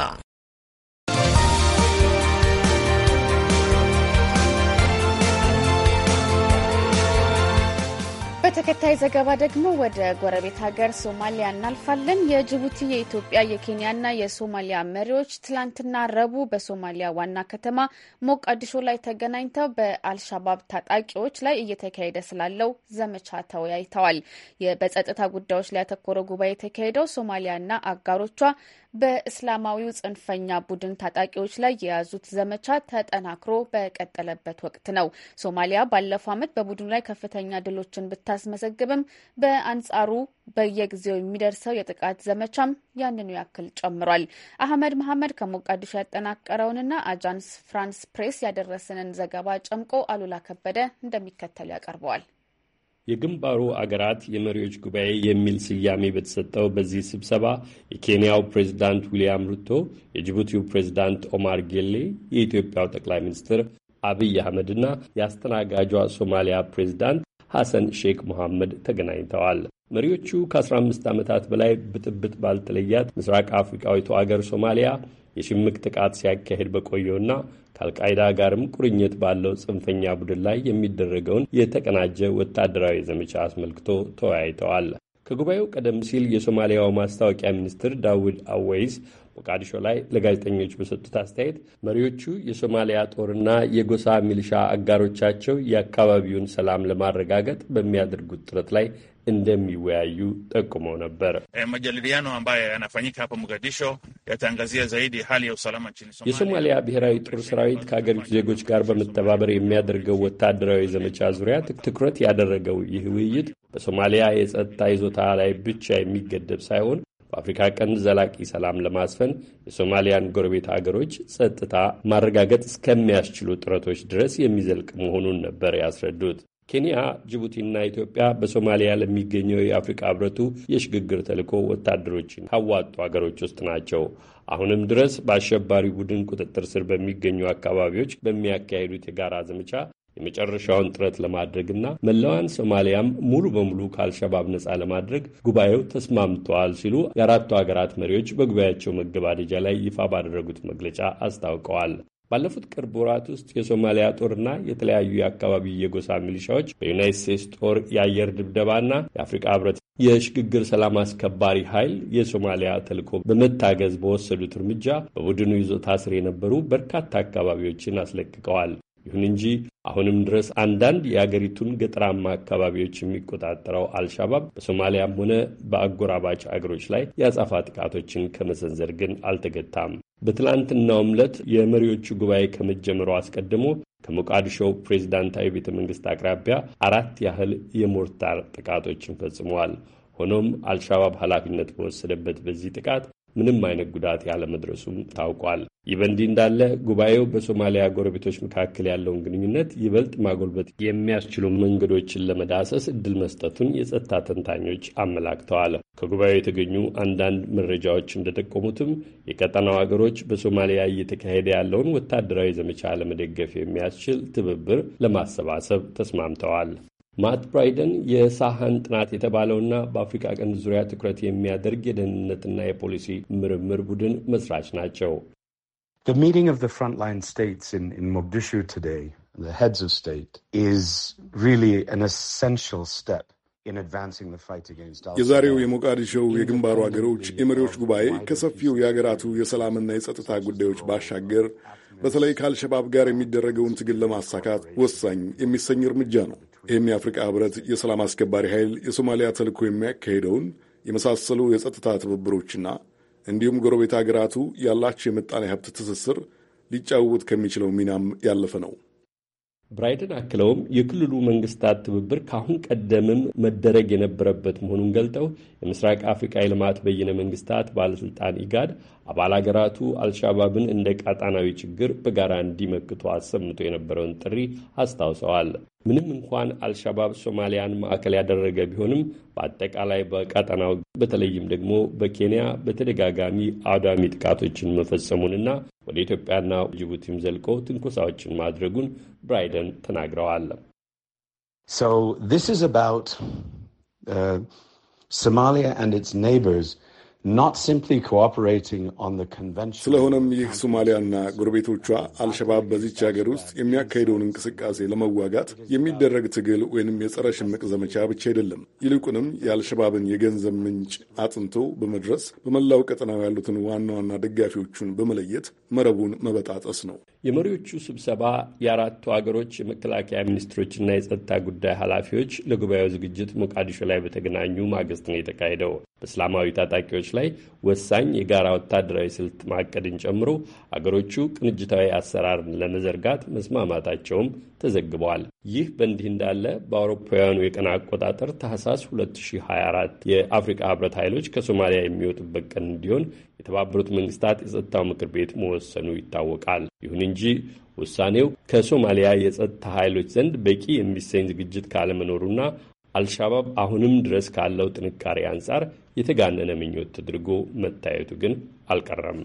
በተከታይ ዘገባ ደግሞ ወደ ጎረቤት ሀገር ሶማሊያ እናልፋለን። የጅቡቲ፣ የኢትዮጵያ፣ የኬንያና የሶማሊያ መሪዎች ትላንትና ረቡዕ በሶማሊያ ዋና ከተማ ሞቃዲሾ ላይ ተገናኝተው በአልሻባብ ታጣቂዎች ላይ እየተካሄደ ስላለው ዘመቻ ተወያይተዋል። በጸጥታ ጉዳዮች ላይ ያተኮረው ጉባኤ የተካሄደው ሶማሊያና አጋሮቿ በእስላማዊው ጽንፈኛ ቡድን ታጣቂዎች ላይ የያዙት ዘመቻ ተጠናክሮ በቀጠለበት ወቅት ነው። ሶማሊያ ባለፈው ዓመት በቡድኑ ላይ ከፍተኛ ድሎችን ብታስመዘግብም በአንጻሩ በየጊዜው የሚደርሰው የጥቃት ዘመቻም ያንኑ ያክል ጨምሯል። አህመድ መሐመድ ከሞቃዲሾ ያጠናቀረውንና አጃንስ ፍራንስ ፕሬስ ያደረሰንን ዘገባ ጨምቆ አሉላ ከበደ እንደሚከተሉ ያቀርበዋል። የግንባሩ አገራት የመሪዎች ጉባኤ የሚል ስያሜ በተሰጠው በዚህ ስብሰባ የኬንያው ፕሬዝዳንት ዊልያም ሩቶ፣ የጅቡቲው ፕሬዝዳንት ኦማር ጌሌ፣ የኢትዮጵያው ጠቅላይ ሚኒስትር አብይ አህመድና የአስተናጋጇ ሶማሊያ ፕሬዝዳንት ሐሰን ሼክ መሐመድ ተገናኝተዋል። መሪዎቹ ከአስራ አምስት ዓመታት በላይ ብጥብጥ ባልተለያት ምስራቅ አፍሪካዊቱ አገር ሶማሊያ የሽምቅ ጥቃት ሲያካሄድ በቆየውና ከአልቃይዳ ጋርም ቁርኝት ባለው ጽንፈኛ ቡድን ላይ የሚደረገውን የተቀናጀ ወታደራዊ ዘመቻ አስመልክቶ ተወያይተዋል። ከጉባኤው ቀደም ሲል የሶማሊያው ማስታወቂያ ሚኒስትር ዳውድ አወይስ ሞቃዲሾ ላይ ለጋዜጠኞች በሰጡት አስተያየት መሪዎቹ የሶማሊያ ጦርና የጎሳ ሚሊሻ አጋሮቻቸው የአካባቢውን ሰላም ለማረጋገጥ በሚያደርጉት ጥረት ላይ እንደሚወያዩ ጠቁመው ነበር። የሶማሊያ ብሔራዊ ጦር ሰራዊት ከሀገሪቱ ዜጎች ጋር በመተባበር የሚያደርገው ወታደራዊ ዘመቻ ዙሪያ ትኩረት ያደረገው ይህ ውይይት በሶማሊያ የጸጥታ ይዞታ ላይ ብቻ የሚገደብ ሳይሆን በአፍሪካ ቀንድ ዘላቂ ሰላም ለማስፈን የሶማሊያን ጎረቤት አገሮች ጸጥታ ማረጋገጥ እስከሚያስችሉ ጥረቶች ድረስ የሚዘልቅ መሆኑን ነበር ያስረዱት። ኬንያ፣ ጅቡቲና ኢትዮጵያ በሶማሊያ ለሚገኘው የአፍሪካ ህብረቱ የሽግግር ተልዕኮ ወታደሮችን ካዋጡ አገሮች ውስጥ ናቸው። አሁንም ድረስ በአሸባሪ ቡድን ቁጥጥር ስር በሚገኙ አካባቢዎች በሚያካሂዱት የጋራ ዘመቻ የመጨረሻውን ጥረት ለማድረግና መላዋን ሶማሊያም ሙሉ በሙሉ ከአልሸባብ ነጻ ለማድረግ ጉባኤው ተስማምተዋል ሲሉ የአራቱ ሀገራት መሪዎች በጉባኤያቸው መገባደጃ ላይ ይፋ ባደረጉት መግለጫ አስታውቀዋል። ባለፉት ቅርብ ወራት ውስጥ የሶማሊያ ጦርና የተለያዩ የአካባቢ የጎሳ ሚሊሻዎች በዩናይት ስቴትስ ጦር የአየር ድብደባና የአፍሪካ ህብረት የሽግግር ሰላም አስከባሪ ኃይል የሶማሊያ ተልዕኮ በመታገዝ በወሰዱት እርምጃ በቡድኑ ይዞታ ስር የነበሩ በርካታ አካባቢዎችን አስለቅቀዋል። ይሁን እንጂ አሁንም ድረስ አንዳንድ የአገሪቱን ገጠራማ አካባቢዎች የሚቆጣጠረው አልሻባብ በሶማሊያም ሆነ በአጎራባች አገሮች ላይ የአጸፋ ጥቃቶችን ከመሰንዘር ግን አልተገታም። በትላንትናው ዕለት የመሪዎቹ ጉባኤ ከመጀመሩ አስቀድሞ ከሞቃዲሾው ፕሬዝዳንታዊ ቤተ መንግስት አቅራቢያ አራት ያህል የሞርታር ጥቃቶችን ፈጽመዋል። ሆኖም አልሻባብ ኃላፊነት በወሰደበት በዚህ ጥቃት ምንም አይነት ጉዳት ያለመድረሱም ታውቋል። ይህ በእንዲህ እንዳለ ጉባኤው በሶማሊያ ጎረቤቶች መካከል ያለውን ግንኙነት ይበልጥ ማጎልበት የሚያስችሉ መንገዶችን ለመዳሰስ እድል መስጠቱን የጸጥታ ተንታኞች አመላክተዋል። ከጉባኤው የተገኙ አንዳንድ መረጃዎች እንደጠቆሙትም የቀጠናው ሀገሮች በሶማሊያ እየተካሄደ ያለውን ወታደራዊ ዘመቻ ለመደገፍ የሚያስችል ትብብር ለማሰባሰብ ተስማምተዋል። ማት ብራይደን የሳህን ጥናት የተባለውና በአፍሪካ ቀንድ ዙሪያ ትኩረት የሚያደርግ የደህንነትና የፖሊሲ ምርምር ቡድን መስራች ናቸው። The meeting of the frontline states in, in Mogadishu today, the heads of state, is really an essential step in advancing the fight against Al-Shabaab. የዛሬው የሞቃዲሾው የግንባሩ ሀገሮች የመሪዎች ጉባኤ ከሰፊው የሀገራቱ የሰላምና የጸጥታ ጉዳዮች ባሻገር በተለይ ከአልሸባብ ጋር የሚደረገውን ትግል ለማሳካት ወሳኝ የሚሰኝ እርምጃ ነው። ይህም የአፍሪካ ህብረት የሰላም አስከባሪ ኃይል የሶማሊያ ተልዕኮ የሚያካሄደውን የመሳሰሉ የጸጥታ ትብብሮችና እንዲሁም ጎረቤት ሀገራቱ ያላቸው የምጣኔ ሀብት ትስስር ሊጫወት ከሚችለው ሚናም ያለፈ ነው። ብራይደን አክለውም የክልሉ መንግስታት ትብብር ካሁን ቀደምም መደረግ የነበረበት መሆኑን ገልጠው የምስራቅ አፍሪካ የልማት በይነ መንግስታት ባለስልጣን ኢጋድ አባል ሀገራቱ አልሻባብን እንደ ቀጣናዊ ችግር በጋራ እንዲመክቱ አሰምቶ የነበረውን ጥሪ አስታውሰዋል። ምንም እንኳን አልሻባብ ሶማሊያን ማዕከል ያደረገ ቢሆንም በአጠቃላይ በቀጠናው በተለይም ደግሞ በኬንያ በተደጋጋሚ አውዳሚ ጥቃቶችን መፈጸሙንና ወደ ኢትዮጵያና ጅቡቲም ዘልቆ ትንኮሳዎችን ማድረጉን ብራይደን ተናግረዋል። So this is about uh, Somalia and its neighbors not simply cooperating on the convention. ስለሆነም ይህ ሶማሊያና ጎረቤቶቿ አልሸባብ በዚች ሀገር ውስጥ የሚያካሂደውን እንቅስቃሴ ለመዋጋት የሚደረግ ትግል ወይንም የጸረ ሽምቅ ዘመቻ ብቻ አይደለም። ይልቁንም የአልሸባብን የገንዘብ ምንጭ አጥንቶ በመድረስ በመላው ቀጠናው ያሉትን ዋና ዋና ደጋፊዎቹን በመለየት መረቡን መበጣጠስ ነው። የመሪዎቹ ስብሰባ የአራቱ ሀገሮች የመከላከያ ሚኒስትሮችና የጸጥታ ጉዳይ ኃላፊዎች ለጉባኤው ዝግጅት ሞቃዲሾ ላይ በተገናኙ ማግስት ነው የተካሄደው። በእስላማዊ ታጣቂዎች ላይ ወሳኝ የጋራ ወታደራዊ ስልት ማቀድን ጨምሮ አገሮቹ ቅንጅታዊ አሰራርን ለመዘርጋት መስማማታቸውም ተዘግበዋል። ይህ በእንዲህ እንዳለ በአውሮፓውያኑ የቀን አቆጣጠር ታህሳስ ሁለት ሺህ ሀያ አራት የአፍሪካ ህብረት ኃይሎች ከሶማሊያ የሚወጡበት ቀን እንዲሆን የተባበሩት መንግስታት የጸጥታው ምክር ቤት መወሰኑ ይታወቃል። ይሁን እንጂ ውሳኔው ከሶማሊያ የጸጥታ ኃይሎች ዘንድ በቂ የሚሰኝ ዝግጅት ካለመኖሩና አልሻባብ አሁንም ድረስ ካለው ጥንካሬ አንጻር የተጋነነ ምኞት ተደርጎ መታየቱ ግን አልቀረም።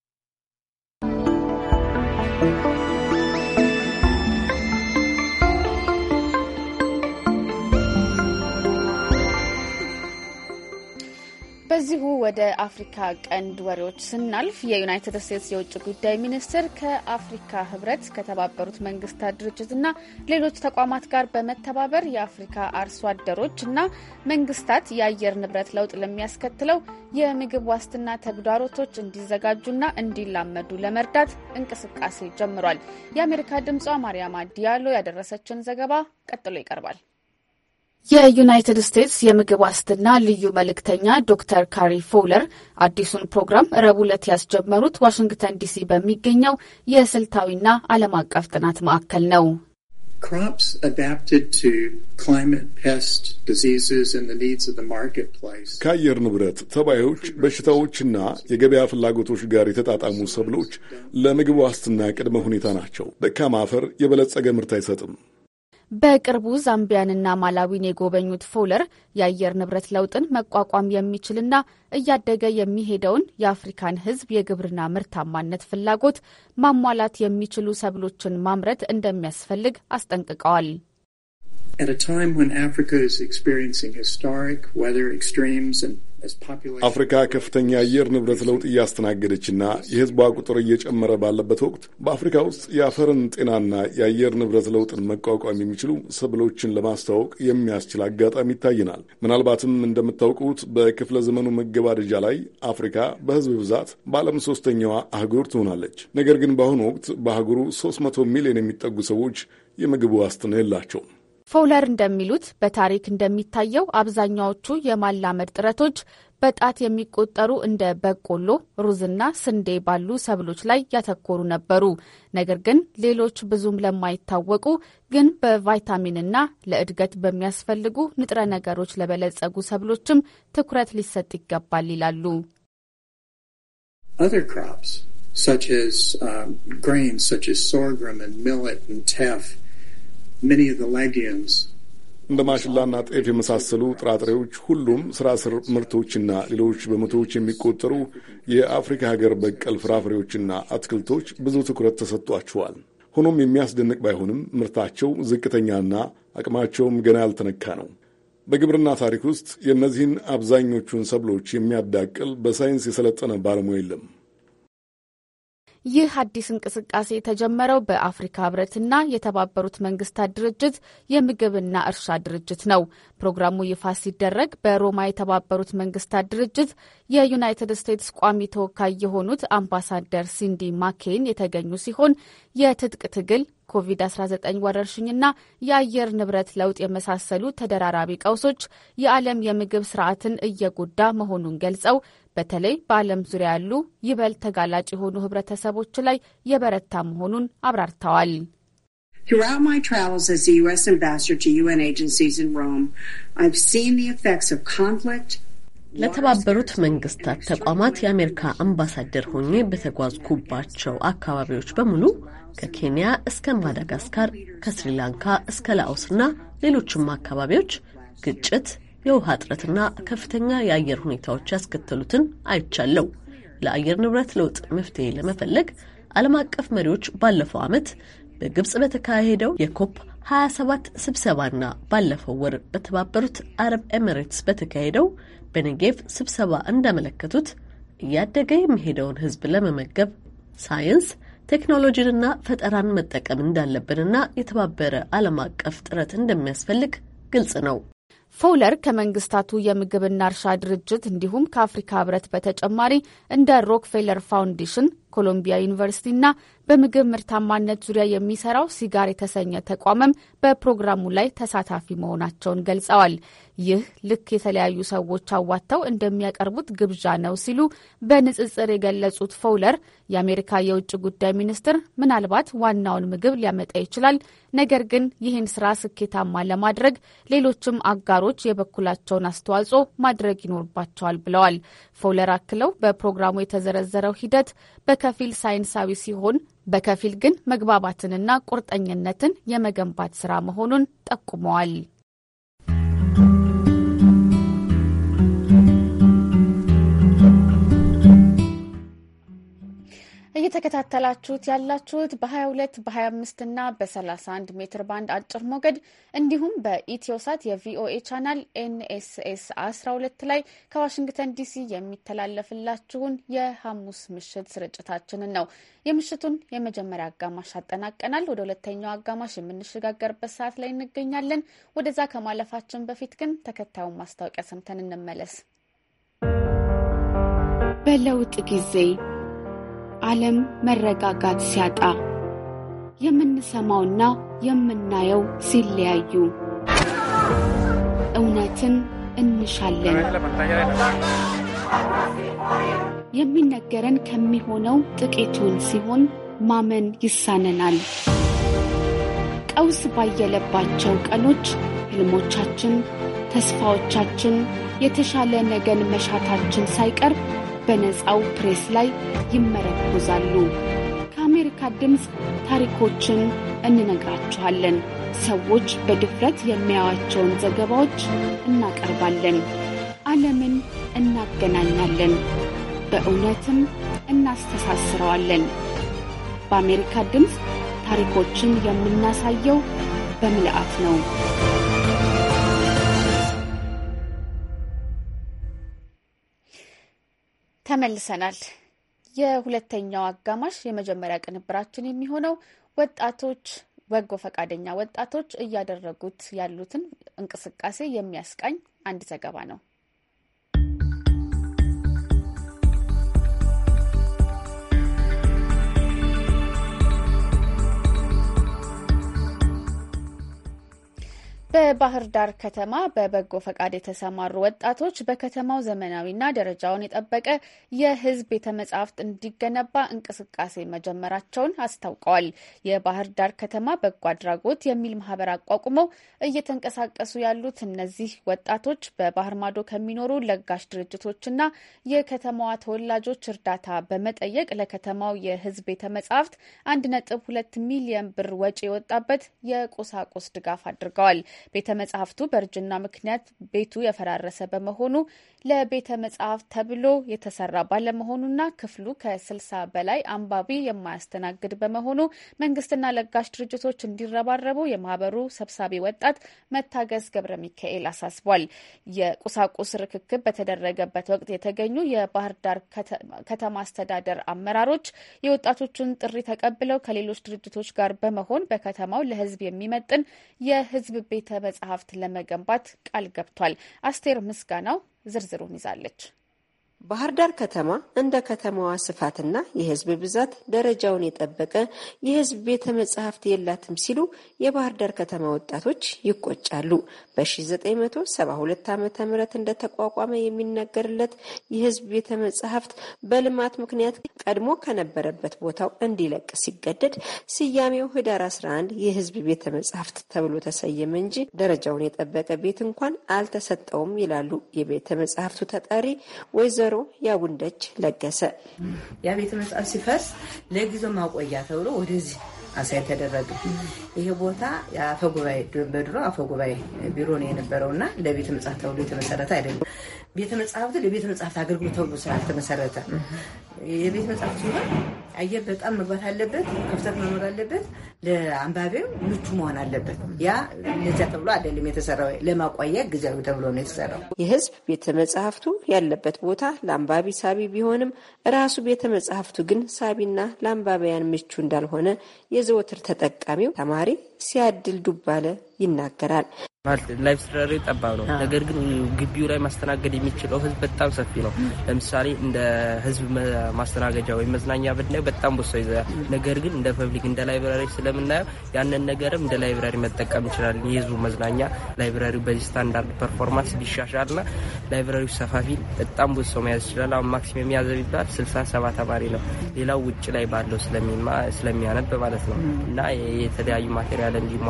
በዚሁ ወደ አፍሪካ ቀንድ ወሬዎች ስናልፍ የዩናይትድ ስቴትስ የውጭ ጉዳይ ሚኒስትር ከአፍሪካ ህብረት፣ ከተባበሩት መንግስታት ድርጅትና ሌሎች ተቋማት ጋር በመተባበር የአፍሪካ አርሶ አደሮች እና መንግስታት የአየር ንብረት ለውጥ ለሚያስከትለው የምግብ ዋስትና ተግዳሮቶች እንዲዘጋጁና እንዲላመዱ ለመርዳት እንቅስቃሴ ጀምሯል። የአሜሪካ ድምጿ ማርያማ ዲያሎ ያደረሰችን ዘገባ ቀጥሎ ይቀርባል። የዩናይትድ ስቴትስ የምግብ ዋስትና ልዩ መልእክተኛ ዶክተር ካሪ ፎውለር አዲሱን ፕሮግራም ረቡዕ ዕለት ያስጀመሩት ዋሽንግተን ዲሲ በሚገኘው የስልታዊና ዓለም አቀፍ ጥናት ማዕከል ነው። Crops adapted to climate, pest, diseases and the needs of the marketplace. ከአየር ንብረት ተባዮች፣ በሽታዎችና የገበያ ፍላጎቶች ጋር የተጣጣሙ ሰብሎች ለምግብ ዋስትና ቅድመ ሁኔታ ናቸው። ደካማ አፈር የበለጸገ ምርት አይሰጥም። በቅርቡ ዛምቢያንና ማላዊን የጎበኙት ፎውለር የአየር ንብረት ለውጥን መቋቋም የሚችልና እያደገ የሚሄደውን የአፍሪካን ሕዝብ የግብርና ምርታማነት ፍላጎት ማሟላት የሚችሉ ሰብሎችን ማምረት እንደሚያስፈልግ አስጠንቅቀዋል። At a time when Africa is experiencing historic weather extremes and አፍሪካ ከፍተኛ የአየር ንብረት ለውጥ እያስተናገደችና የሕዝቧ ቁጥር እየጨመረ ባለበት ወቅት በአፍሪካ ውስጥ የአፈርን ጤናና የአየር ንብረት ለውጥን መቋቋም የሚችሉ ሰብሎችን ለማስተዋወቅ የሚያስችል አጋጣሚ ይታየናል። ምናልባትም እንደምታውቁት በክፍለ ዘመኑ መገባደጃ ላይ አፍሪካ በሕዝብ ብዛት በዓለም ሶስተኛዋ አህጉር ትሆናለች። ነገር ግን በአሁኑ ወቅት በአህጉሩ ሶስት መቶ ሚሊዮን የሚጠጉ ሰዎች የምግብ ዋስትና የላቸውም። ፎውለር እንደሚሉት በታሪክ እንደሚታየው አብዛኛዎቹ የማላመድ ጥረቶች በጣት የሚቆጠሩ እንደ በቆሎ፣ ሩዝና ስንዴ ባሉ ሰብሎች ላይ ያተኮሩ ነበሩ። ነገር ግን ሌሎች ብዙም ለማይታወቁ ግን በቫይታሚንና ለእድገት በሚያስፈልጉ ንጥረ ነገሮች ለበለጸጉ ሰብሎችም ትኩረት ሊሰጥ ይገባል ይላሉ። Other crops such as um, grains such as sorghum and millet and teff, many of the legumes እንደ ማሽላና ጤፍ የመሳሰሉ ጥራጥሬዎች፣ ሁሉም ስራ ስር ምርቶችና ሌሎች በመቶዎች የሚቆጠሩ የአፍሪካ ሀገር በቀል ፍራፍሬዎችና አትክልቶች ብዙ ትኩረት ተሰጥቷቸዋል። ሆኖም የሚያስደንቅ ባይሆንም ምርታቸው ዝቅተኛና አቅማቸውም ገና ያልተነካ ነው። በግብርና ታሪክ ውስጥ የእነዚህን አብዛኞቹን ሰብሎች የሚያዳቅል በሳይንስ የሰለጠነ ባለሙያ የለም። ይህ አዲስ እንቅስቃሴ የተጀመረው በአፍሪካ ህብረትና የተባበሩት መንግስታት ድርጅት የምግብና እርሻ ድርጅት ነው። ፕሮግራሙ ይፋ ሲደረግ በሮማ የተባበሩት መንግስታት ድርጅት የዩናይትድ ስቴትስ ቋሚ ተወካይ የሆኑት አምባሳደር ሲንዲ ማኬን የተገኙ ሲሆን የትጥቅ ትግል፣ ኮቪድ አስራ ዘጠኝ ወረርሽኝና የአየር ንብረት ለውጥ የመሳሰሉ ተደራራቢ ቀውሶች የዓለም የምግብ ስርዓትን እየጎዳ መሆኑን ገልጸው በተለይ በዓለም ዙሪያ ያሉ ይበልጥ ተጋላጭ የሆኑ ህብረተሰቦች ላይ የበረታ መሆኑን አብራርተዋል። Throughout my travels as the U S ambassador to U N agencies in Rome, I've seen the effects of conflict. ለተባበሩት መንግስታት ተቋማት የአሜሪካ አምባሳደር ሆኜ በተጓዝኩባቸው አካባቢዎች በሙሉ ከኬንያ እስከ ማዳጋስካር፣ ከስሪላንካ እስከ ላኦስና ሌሎችም አካባቢዎች ግጭት፣ የውሃ እጥረትና ከፍተኛ የአየር ሁኔታዎች ያስከተሉትን አይቻለሁ። ለአየር ንብረት ለውጥ መፍትሄ ለመፈለግ ዓለም አቀፍ መሪዎች ባለፈው ዓመት በግብጽ በተካሄደው የኮፕ ሀያ ሰባት ስብሰባና ባለፈው ወር በተባበሩት አረብ ኤሚሬትስ በተካሄደው በኔጌቭ ስብሰባ እንዳመለከቱት እያደገ የሚሄደውን ህዝብ ለመመገብ ሳይንስ፣ ቴክኖሎጂንና ፈጠራን መጠቀም እንዳለብንና የተባበረ ዓለም አቀፍ ጥረት እንደሚያስፈልግ ግልጽ ነው። ፎውለር ከመንግስታቱ የምግብና እርሻ ድርጅት እንዲሁም ከአፍሪካ ህብረት በተጨማሪ እንደ ሮክፌለር ፋውንዴሽን፣ ኮሎምቢያ ዩኒቨርሲቲና በምግብ ምርታማነት ዙሪያ የሚሰራው ሲጋር የተሰኘ ተቋምም በፕሮግራሙ ላይ ተሳታፊ መሆናቸውን ገልጸዋል። ይህ ልክ የተለያዩ ሰዎች አዋጥተው እንደሚያቀርቡት ግብዣ ነው ሲሉ በንጽጽር የገለጹት ፎውለር የአሜሪካ የውጭ ጉዳይ ሚኒስትር ምናልባት ዋናውን ምግብ ሊያመጣ ይችላል፣ ነገር ግን ይህን ስራ ስኬታማ ለማድረግ ሌሎችም አጋሮች የበኩላቸውን አስተዋጽኦ ማድረግ ይኖርባቸዋል ብለዋል። ፎውለር አክለው በፕሮግራሙ የተዘረዘረው ሂደት በከፊል ሳይንሳዊ ሲሆን በከፊል ግን መግባባትንና ቁርጠኝነትን የመገንባት ስራ መሆኑን ጠቁመዋል። እየተከታተላችሁት ያላችሁት በ22 በ25 እና በ31 ሜትር ባንድ አጭር ሞገድ እንዲሁም በኢትዮሳት የቪኦኤ ቻናል ኤንኤስኤስ አስራ ሁለት ላይ ከዋሽንግተን ዲሲ የሚተላለፍላችሁን የሐሙስ ምሽት ስርጭታችንን ነው። የምሽቱን የመጀመሪያ አጋማሽ አጠናቀናል። ወደ ሁለተኛው አጋማሽ የምንሸጋገርበት ሰዓት ላይ እንገኛለን። ወደዛ ከማለፋችን በፊት ግን ተከታዩን ማስታወቂያ ሰምተን እንመለስ። በለውጥ ጊዜ ዓለም መረጋጋት ሲያጣ የምንሰማውና የምናየው ሲለያዩ እውነትን እንሻለን። የሚነገረን ከሚሆነው ጥቂቱን ሲሆን ማመን ይሳነናል። ቀውስ ባየለባቸው ቀኖች ህልሞቻችን፣ ተስፋዎቻችን፣ የተሻለ ነገን መሻታችን ሳይቀር በነፃው ፕሬስ ላይ ይመረኮዛሉ። ከአሜሪካ ድምፅ ታሪኮችን እንነግራችኋለን። ሰዎች በድፍረት የሚያዩዋቸውን ዘገባዎች እናቀርባለን። ዓለምን እናገናኛለን፣ በእውነትም እናስተሳስረዋለን። በአሜሪካ ድምፅ ታሪኮችን የምናሳየው በምልአት ነው። ተመልሰናል። የሁለተኛው አጋማሽ የመጀመሪያ ቅንብራችን የሚሆነው ወጣቶች በጎ ፈቃደኛ ወጣቶች እያደረጉት ያሉትን እንቅስቃሴ የሚያስቃኝ አንድ ዘገባ ነው። በባህር ዳር ከተማ በበጎ ፈቃድ የተሰማሩ ወጣቶች በከተማው ዘመናዊና ደረጃውን የጠበቀ የሕዝብ ቤተ መጻሕፍት እንዲገነባ እንቅስቃሴ መጀመራቸውን አስታውቀዋል። የባህር ዳር ከተማ በጎ አድራጎት የሚል ማህበር አቋቁመው እየተንቀሳቀሱ ያሉት እነዚህ ወጣቶች በባህር ማዶ ከሚኖሩ ለጋሽ ድርጅቶችና የከተማዋ ተወላጆች እርዳታ በመጠየቅ ለከተማው የሕዝብ ቤተ መጻሕፍት አንድ ነጥብ ሁለት ሚሊዮን ብር ወጪ የወጣበት የቁሳቁስ ድጋፍ አድርገዋል። ቤተ መጻሕፍቱ በእርጅና ምክንያት ቤቱ የፈራረሰ በመሆኑ ለቤተ መጻሕፍት ተብሎ የተሰራ ባለመሆኑና ክፍሉ ከስልሳ በላይ አንባቢ የማያስተናግድ በመሆኑ መንግስትና ለጋሽ ድርጅቶች እንዲረባረቡ የማህበሩ ሰብሳቢ ወጣት መታገስ ገብረ ሚካኤል አሳስቧል። የቁሳቁስ ርክክብ በተደረገበት ወቅት የተገኙ የባህር ዳር ከተማ አስተዳደር አመራሮች የወጣቶቹን ጥሪ ተቀብለው ከሌሎች ድርጅቶች ጋር በመሆን በከተማው ለሕዝብ የሚመጥን የሕዝብ ቤተ መጻሕፍት ለመገንባት ቃል ገብቷል። አስቴር ምስጋናው ዝርዝሩን ይዛለች። ባህር ዳር ከተማ እንደ ከተማዋ ስፋትና የህዝብ ብዛት ደረጃውን የጠበቀ የህዝብ ቤተ መጻሕፍት የላትም ሲሉ የባህር ዳር ከተማ ወጣቶች ይቆጫሉ። በ ዘጠኝ መቶ ሰባ ሁለት ዓመተ ምህረት እንደተቋቋመ የሚነገርለት የህዝብ ቤተ መጻሕፍት በልማት ምክንያት ቀድሞ ከነበረበት ቦታው እንዲለቅ ሲገደድ ስያሜው ህዳር አስራ አንድ የህዝብ ቤተ መጻሕፍት ተብሎ ተሰየመ እንጂ ደረጃውን የጠበቀ ቤት እንኳን አልተሰጠውም ይላሉ የቤተ መጻሕፍቱ ተጠሪ ወይዘሮ ያቡንደች ለገሰ። ያ ቤተ መጻሕፍት ሲፈርስ ለጊዜው ማቆያ ተብሎ ወደዚህ አሳይ ተደረገ። ይሄ ቦታ የአፈጉባኤ በድሮ አፈጉባኤ ቢሮ ነው የነበረውና ለቤተ መጻሕፍት ተብሎ የተመሰረተ አይደለም። ቤተ መጻሕፍት ለቤተ መጻሕፍት አገልግሎት ተብሎ ስላልተመሰረተ የቤተ መጻሕፍት ዙሪያ አየር በጣም መግባት አለበት፣ ክፍተት መኖር አለበት፣ ለአንባቢው ምቹ መሆን አለበት። ያ ለዚያ ተብሎ አይደለም የተሰራው፣ ለማቆያ ጊዜያዊ ተብሎ ነው የተሰራው። የህዝብ ቤተ መጻሕፍቱ ያለበት ቦታ ለአንባቢ ሳቢ ቢሆንም ራሱ ቤተ መጻሕፍቱ ግን ሳቢና ለአንባቢያን ምቹ እንዳልሆነ የዘወትር ተጠቃሚው ተማሪ ሲያድል ዱባለ ይናገራል። ላይብረሪ ጠባብ ነው። ነገር ግን ግቢው ላይ ማስተናገድ የሚችለው ህዝብ በጣም ሰፊ ነው። ለምሳሌ እንደ ህዝብ ማስተናገጃ ወይ መዝናኛ ብናየው በጣም ብዙ ይዘያል። ነገር ግን እንደ ፐብሊክ እንደ ላይብረሪ ስለምናየው ያንን ነገርም እንደ ላይብረሪ መጠቀም ይችላል። የህዝቡ መዝናኛ ላይብረሪው በዚህ ስታንዳርድ ፐርፎርማንስ ቢሻሻልና ላይብረሪው ሰፋፊ በጣም ብዙ ሰው መያዝ ይችላል። አሁን ማክሲመም ያዘ ቢባል ስልሳ ሰባ ተማሪ ነው። ሌላው ውጭ ላይ ባለው ስለሚማ ስለሚያነብ ማለት ነው። እና የተለያዩ ማቴሪያል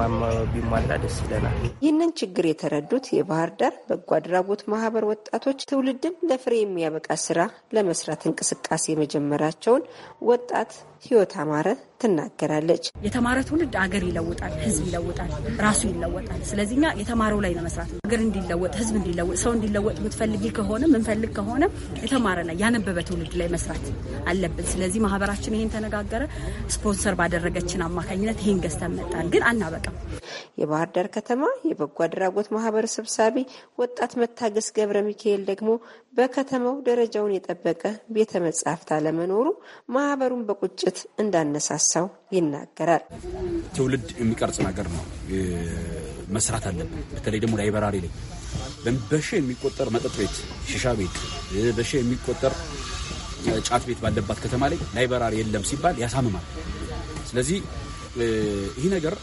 ቢሟላ ደስ ይለናል። ይህንን ችግር የተረዱት የባህር ዳር በጎ አድራጎት ማህበር ወጣቶች ትውልድን ለፍሬ የሚያበቃ ስራ ለመስራት እንቅስቃሴ መጀመራቸውን ወጣት ህይወት አማረ ትናገራለች። የተማረ ትውልድ አገር ይለውጣል፣ ህዝብ ይለውጣል፣ ራሱ ይለወጣል። ስለዚህ እኛ የተማረው ላይ ነው መስራት። አገር እንዲለወጥ፣ ህዝብ እንዲለወጥ፣ ሰው እንዲለወጥ የምትፈልጊ ከሆነ ምንፈልግ ከሆነ የተማረ ላይ ያነበበ ትውልድ ላይ መስራት አለብን። ስለዚህ ማህበራችን ይሄን ተነጋገረ። ስፖንሰር ባደረገችን አማካኝነት ይሄን ገዝተን መጣን። ግን አናበቃም። የባህር ዳር ከተማ የበጎ አድራጎት ማህበር ሰብሳቢ ወጣት መታገስ ገብረ ሚካኤል ደግሞ በከተማው ደረጃውን የጠበቀ ቤተ መጻሕፍት አለመኖሩ ማህበሩን በቁጭት እንዳነሳሳው ይናገራል። ትውልድ የሚቀርጽ ነገር ነው መስራት አለብን። በተለይ ደግሞ ላይብረሪ ላይ በሺ የሚቆጠር መጠጥ ቤት፣ ሺሻ ቤት፣ በሺ የሚቆጠር ጫት ቤት ባለባት ከተማ ላይ ላይብረሪ የለም ሲባል ያሳምማል። ስለዚህ ይህ ነገር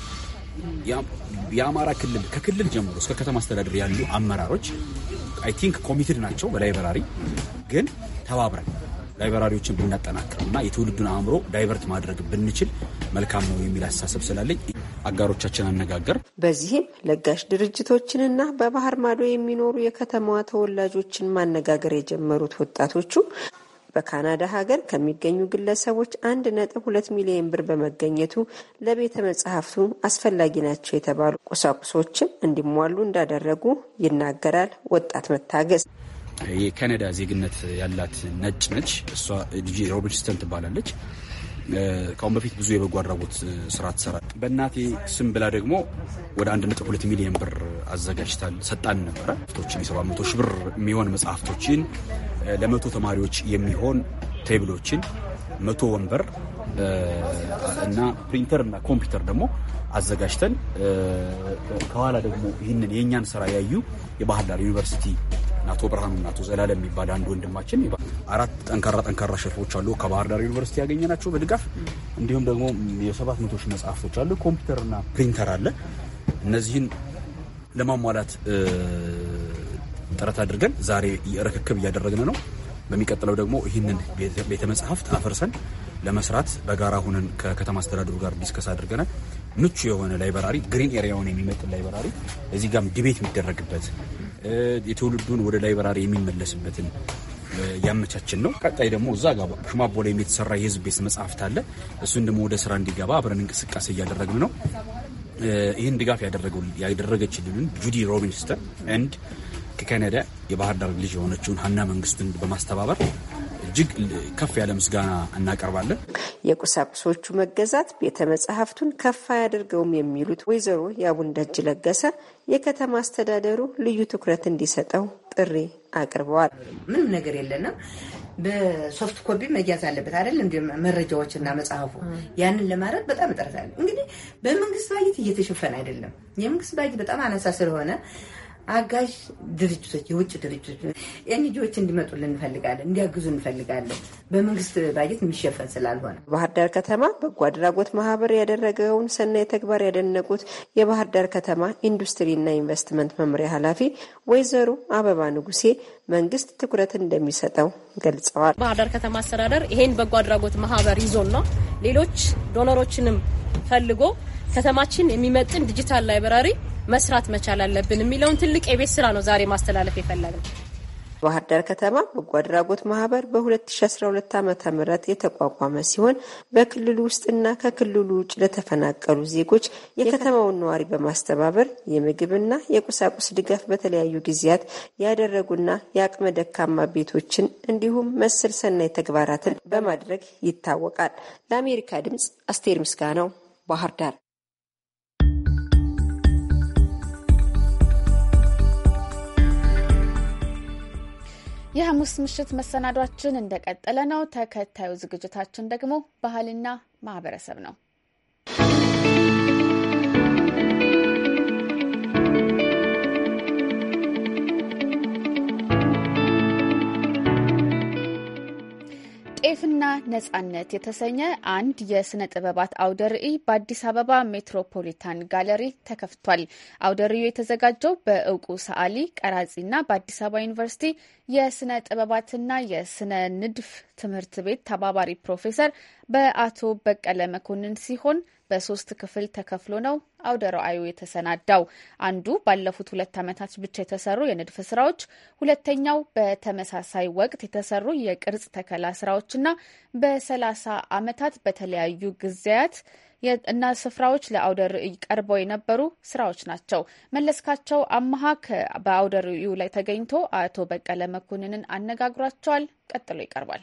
የአማራ ክልል ከክልል ጀምሮ እስከ ከተማ አስተዳደር ያሉ አመራሮች አይ ቲንክ ኮሚትድ ናቸው። በላይብረሪ ግን ተባብረን ላይብረሪዎችን ብናጠናክርና የትውልዱን አእምሮ ዳይቨርት ማድረግ ብንችል መልካም ነው የሚል አስተሳሰብ ስላለኝ አጋሮቻችን አነጋገር። በዚህም ለጋሽ ድርጅቶችንና በባህር ማዶ የሚኖሩ የከተማዋ ተወላጆችን ማነጋገር የጀመሩት ወጣቶቹ በካናዳ ሀገር ከሚገኙ ግለሰቦች አንድ ነጥብ ሁለት ሚሊዮን ብር በመገኘቱ ለቤተ መጻሕፍቱ አስፈላጊ ናቸው የተባሉ ቁሳቁሶችም እንዲሟሉ እንዳደረጉ ይናገራል ወጣት መታገስ። የካናዳ ዜግነት ያላት ነጭ ነች። እሷ ዲጂ ሮቢንስተን ትባላለች። ከአሁን በፊት ብዙ የበጎ አድራጎት ስራ ትሰራል። በእናቴ ስም ብላ ደግሞ ወደ አንድ ነጥብ ሁለት ሚሊዮን ብር አዘጋጅታል ሰጣን ነበረ። ፍቶችን የሰባ መቶ ሺህ ብር የሚሆን መጽሐፍቶችን ለመቶ ተማሪዎች የሚሆን ቴብሎችን፣ መቶ ወንበር እና ፕሪንተር እና ኮምፒውተር ደግሞ አዘጋጅተን ከኋላ ደግሞ ይህንን የእኛን ስራ ያዩ የባህር ዳር ዩኒቨርሲቲ አቶ ብርሃኑ እና አቶ ዘላለም የሚባል አንድ ወንድማችን አራት ጠንካራ ጠንካራ ሸልፎች አሉ ከባህር ዳር ዩኒቨርሲቲ ያገኘናቸው በድጋፍ እንዲሁም ደግሞ የሰባት መቶ ሺህ መጽሐፍቶች አሉ። ኮምፒውተርና ፕሪንተር አለ። እነዚህን ለማሟላት ጥረት አድርገን ዛሬ ርክክብ እያደረግን ነው። በሚቀጥለው ደግሞ ይህንን ቤተ መጻሕፍት አፈርሰን ለመስራት በጋራ ሆነን ከከተማ አስተዳደሩ ጋር ዲስከስ አድርገናል። ምቹ የሆነ ላይብራሪ ግሪን ኤሪያውን የሚመጥን ላይብራሪ እዚህ ጋርም ዲቤት የሚደረግበት የትውልዱን ወደ ላይብራሪ የሚመለስበትን ያመቻችን ነው። ቀጣይ ደግሞ እዛ ጋር ሽማቦ ላይ የተሰራ የህዝብ ቤተ መጻሕፍት አለ። እሱን ደግሞ ወደ ስራ እንዲገባ አብረን እንቅስቃሴ እያደረግን ነው። ይህን ድጋፍ ያደረገችልን ጁዲ ሮቢንስተን ኤንድ ከካናዳ የባህር ዳር ልጅ የሆነችውን ሀና መንግስቱን በማስተባበር እጅግ ከፍ ያለ ምስጋና እናቀርባለን። የቁሳቁሶቹ መገዛት ቤተ መጻሕፍቱን ከፍ አያደርገውም የሚሉት ወይዘሮ የአቡንደጅ ለገሰ የከተማ አስተዳደሩ ልዩ ትኩረት እንዲሰጠው ጥሪ አቅርበዋል። ምንም ነገር የለንም። በሶፍት ኮፒ መያዝ አለበት አይደል? እንደ መረጃዎችና መጽሐፉ ያንን ለማድረግ በጣም እጥረታል። እንግዲህ በመንግስት ባጀት እየተሸፈነ አይደለም። የመንግስት ባጀት በጣም አናሳ ስለሆነ አጋዥ ድርጅቶች፣ የውጭ ድርጅቶች ኤንጂኦዎች እንዲመጡልን እንፈልጋለን፣ እንዲያግዙ እንፈልጋለን። በመንግስት ባጀት የሚሸፈን ስላልሆነ ባህር ዳር ከተማ በጎ አድራጎት ማህበር ያደረገውን ሰናይ ተግባር ያደነቁት የባህር ዳር ከተማ ኢንዱስትሪና ኢንቨስትመንት መምሪያ ኃላፊ ወይዘሮ አበባ ንጉሴ መንግስት ትኩረት እንደሚሰጠው ገልጸዋል። ባህር ዳር ከተማ አስተዳደር ይሄን በጎ አድራጎት ማህበር ይዞና ሌሎች ዶኖሮችንም ፈልጎ ከተማችን የሚመጥን ዲጂታል ላይብራሪ መስራት መቻል አለብን የሚለውን ትልቅ የቤት ስራ ነው ዛሬ ማስተላለፍ የፈለግነው። ባህር ዳር ከተማ በጎ አድራጎት ማህበር በሁለት ሺህ አስራ ሁለት ዓመተ ምህረት የተቋቋመ ሲሆን በክልሉ ውስጥና ከክልሉ ውጭ ለተፈናቀሉ ዜጎች የከተማውን ነዋሪ በማስተባበር የምግብና የቁሳቁስ ድጋፍ በተለያዩ ጊዜያት ያደረጉና የአቅመ ደካማ ቤቶችን እንዲሁም መሰል ሰናይ ተግባራትን በማድረግ ይታወቃል። ለአሜሪካ ድምጽ አስቴር ምስጋናው ባህር ዳር። የሐሙስ ምሽት መሰናዷችን እንደቀጠለ ነው። ተከታዩ ዝግጅታችን ደግሞ ባህልና ማህበረሰብ ነው። ጤፍና ነጻነት የተሰኘ አንድ የስነ ጥበባት አውደ ርዕይ በአዲስ አበባ ሜትሮፖሊታን ጋለሪ ተከፍቷል። አውደ ርዕዩ የተዘጋጀው በእውቁ ሰዓሊ ቀራጺና በአዲስ አበባ ዩኒቨርሲቲ የስነ ጥበባትና የስነ ንድፍ ትምህርት ቤት ተባባሪ ፕሮፌሰር በአቶ በቀለ መኮንን ሲሆን በሶስት ክፍል ተከፍሎ ነው አውደ ርዕዩ የተሰናዳው። አንዱ ባለፉት ሁለት ዓመታት ብቻ የተሰሩ የንድፍ ስራዎች፣ ሁለተኛው በተመሳሳይ ወቅት የተሰሩ የቅርጽ ተከላ ስራዎችና በሰላሳ ዓመታት በተለያዩ ጊዜያት እና ስፍራዎች ለአውደ ርዕይ ቀርበው የነበሩ ስራዎች ናቸው። መለስካቸው አማሃ በአውደ ርዕዩ ላይ ተገኝቶ አቶ በቀለ መኮንንን አነጋግሯቸዋል። ቀጥሎ ይቀርባል።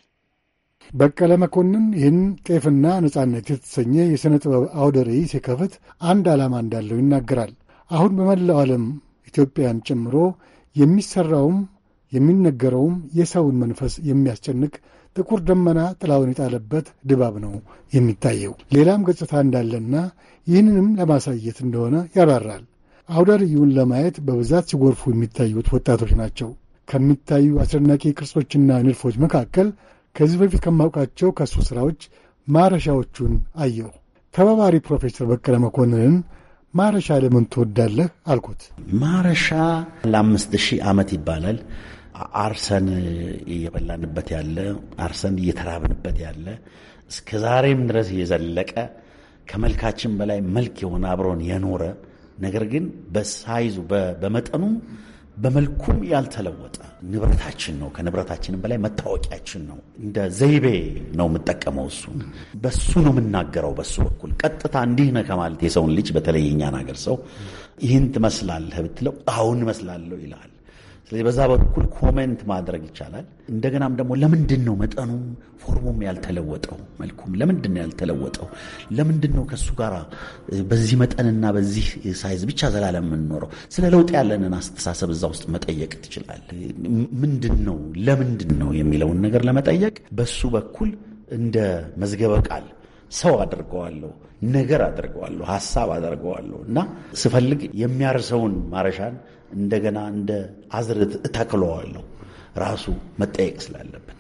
በቀለ መኮንን ይህን ጤፍና ነጻነት የተሰኘ የሥነ ጥበብ አውደ ርዕይ ሲከፍት አንድ ዓላማ እንዳለው ይናገራል። አሁን በመላው ዓለም ኢትዮጵያን ጨምሮ የሚሠራውም የሚነገረውም የሰውን መንፈስ የሚያስጨንቅ ጥቁር ደመና ጥላውን የጣለበት ድባብ ነው የሚታየው። ሌላም ገጽታ እንዳለና ይህንንም ለማሳየት እንደሆነ ያብራራል። አውደ ርዕዩን ለማየት በብዛት ሲጎርፉ የሚታዩት ወጣቶች ናቸው። ከሚታዩ አስደናቂ ቅርጾችና ንድፎች መካከል ከዚህ በፊት ከማውቃቸው ከእሱ ሥራዎች ማረሻዎቹን አየሁ። ተባባሪ ፕሮፌሰር በቀለ መኮንንን ማረሻ ለምን ትወዳለህ አልኩት። ማረሻ ለአምስት ሺህ ዓመት ይባላል። አርሰን እየበላንበት ያለ፣ አርሰን እየተራብንበት ያለ፣ እስከ ዛሬም ድረስ የዘለቀ ከመልካችን በላይ መልክ የሆነ አብሮን የኖረ ነገር ግን በሳይዙ በመጠኑ በመልኩም ያልተለወጠ ንብረታችን ነው። ከንብረታችንም በላይ መታወቂያችን ነው። እንደ ዘይቤ ነው የምጠቀመው። እሱን በሱ ነው የምናገረው። በሱ በኩል ቀጥታ እንዲህ ነህ ከማለት የሰውን ልጅ በተለይ የኛን ሀገር ሰው ይህን ትመስላለህ ብትለው አሁን እመስላለሁ ይላል። ስለዚህ በዛ በኩል ኮሜንት ማድረግ ይቻላል። እንደገናም ደግሞ ለምንድን ነው መጠኑ ፎርሙም ያልተለወጠው? መልኩም ለምንድን ነው ያልተለወጠው? ለምንድን ነው ከሱ ጋር በዚህ መጠንና በዚህ ሳይዝ ብቻ ዘላለም የምንኖረው? ስለ ለውጥ ያለንን አስተሳሰብ እዛ ውስጥ መጠየቅ ትችላለህ። ምንድን ነው ለምንድን ነው የሚለውን ነገር ለመጠየቅ በሱ በኩል እንደ መዝገበ ቃል ሰው አድርገዋለሁ፣ ነገር አድርገዋለሁ፣ ሐሳብ አድርገዋለሁ እና ስፈልግ የሚያርሰውን ማረሻን እንደገና እንደ አዝርት እተክለዋለሁ ራሱ መጠየቅ ስላለበት።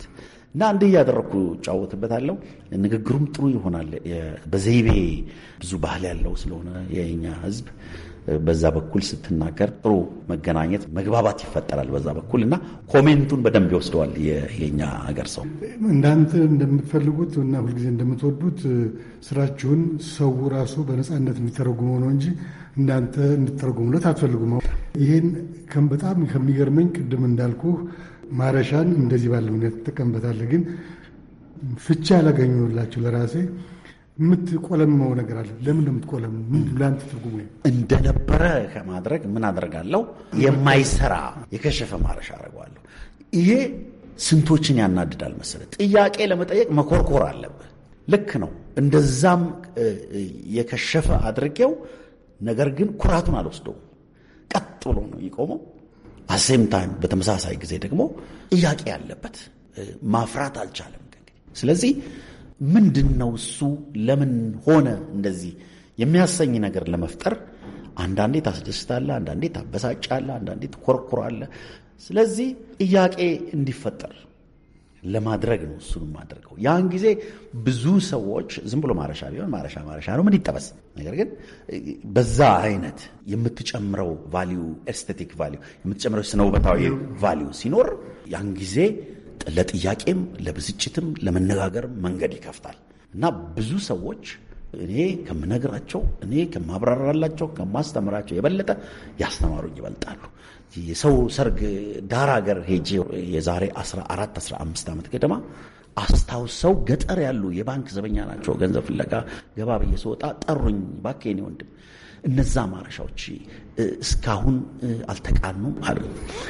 እና እንዲህ እያደረግኩ እጫወትበታለሁ። ንግግሩም ጥሩ ይሆናል። በዘይቤ ብዙ ባህል ያለው ስለሆነ የኛ ህዝብ በዛ በኩል ስትናገር ጥሩ መገናኘት፣ መግባባት ይፈጠራል በዛ በኩል እና ኮሜንቱን በደንብ ይወስደዋል የኛ ሀገር ሰው። እንዳንተ እንደምትፈልጉት እና ሁልጊዜ እንደምትወዱት ስራችሁን ሰው ራሱ በነፃነት እንዲተረጉመው ነው እንጂ እናንተ እንድትተረጉሙለት አትፈልጉም። ይህን በጣም ከሚገርመኝ ቅድም እንዳልኩ ማረሻን እንደዚህ ባለ ምክንያት ትጠቀምበታለህ፣ ግን ፍቻ ያላገኘሁላችሁ ለራሴ የምትቆለመው ነገር አለ። ለምን እንደምትቆለም ምን ለአንተ ትርጉሙ እንደነበረ ከማድረግ ምን አደርጋለሁ? የማይሰራ የከሸፈ ማረሻ አደርገዋለሁ። ይሄ ስንቶችን ያናድዳል መሰለህ። ጥያቄ ለመጠየቅ መኮርኮር አለብህ። ልክ ነው። እንደዛም የከሸፈ አድርጌው፣ ነገር ግን ኩራቱን አልወስደውም። ቀጥ ብሎ ነው ይቆመው። አሴም ታይም በተመሳሳይ ጊዜ ደግሞ ጥያቄ ያለበት ማፍራት አልቻለም። ስለዚህ ምንድነው እሱ ለምን ሆነ እንደዚህ የሚያሰኝ ነገር ለመፍጠር አንዳንዴ ታስደስታለህ፣ አንዳንዴ ታበሳጫለህ፣ አንዳንዴ ትኮርኩራለህ። ስለዚህ ጥያቄ እንዲፈጠር ለማድረግ ነው እሱን ማድረገው። ያን ጊዜ ብዙ ሰዎች ዝም ብሎ ማረሻ ቢሆን ማረሻ ማረሻ ነው ምን ይጠበስ። ነገር ግን በዛ አይነት የምትጨምረው ቫልዩ ኤስቴቲክ ቫልዩ የምትጨምረው ስነ ውበታዊ ቫልዩ ሲኖር ያን ጊዜ ለጥያቄም ለብስጭትም ለመነጋገር መንገድ ይከፍታል እና ብዙ ሰዎች እኔ ከምነግራቸው እኔ ከማብራራላቸው ከማስተምራቸው የበለጠ ያስተማሩኝ ይበልጣሉ። የሰው ሰርግ ዳር ሀገር ሄጄ የዛሬ አስራ አራት አስራ አምስት ዓመት ገደማ አስታውሰው ገጠር ያሉ የባንክ ዘበኛ ናቸው። ገንዘብ ፍለጋ ገባ ብዬ ስወጣ ጠሩኝ። እባክህ የኔ ወንድም እነዛ ማረሻዎች እስካሁን አልተቃኑም አሉ።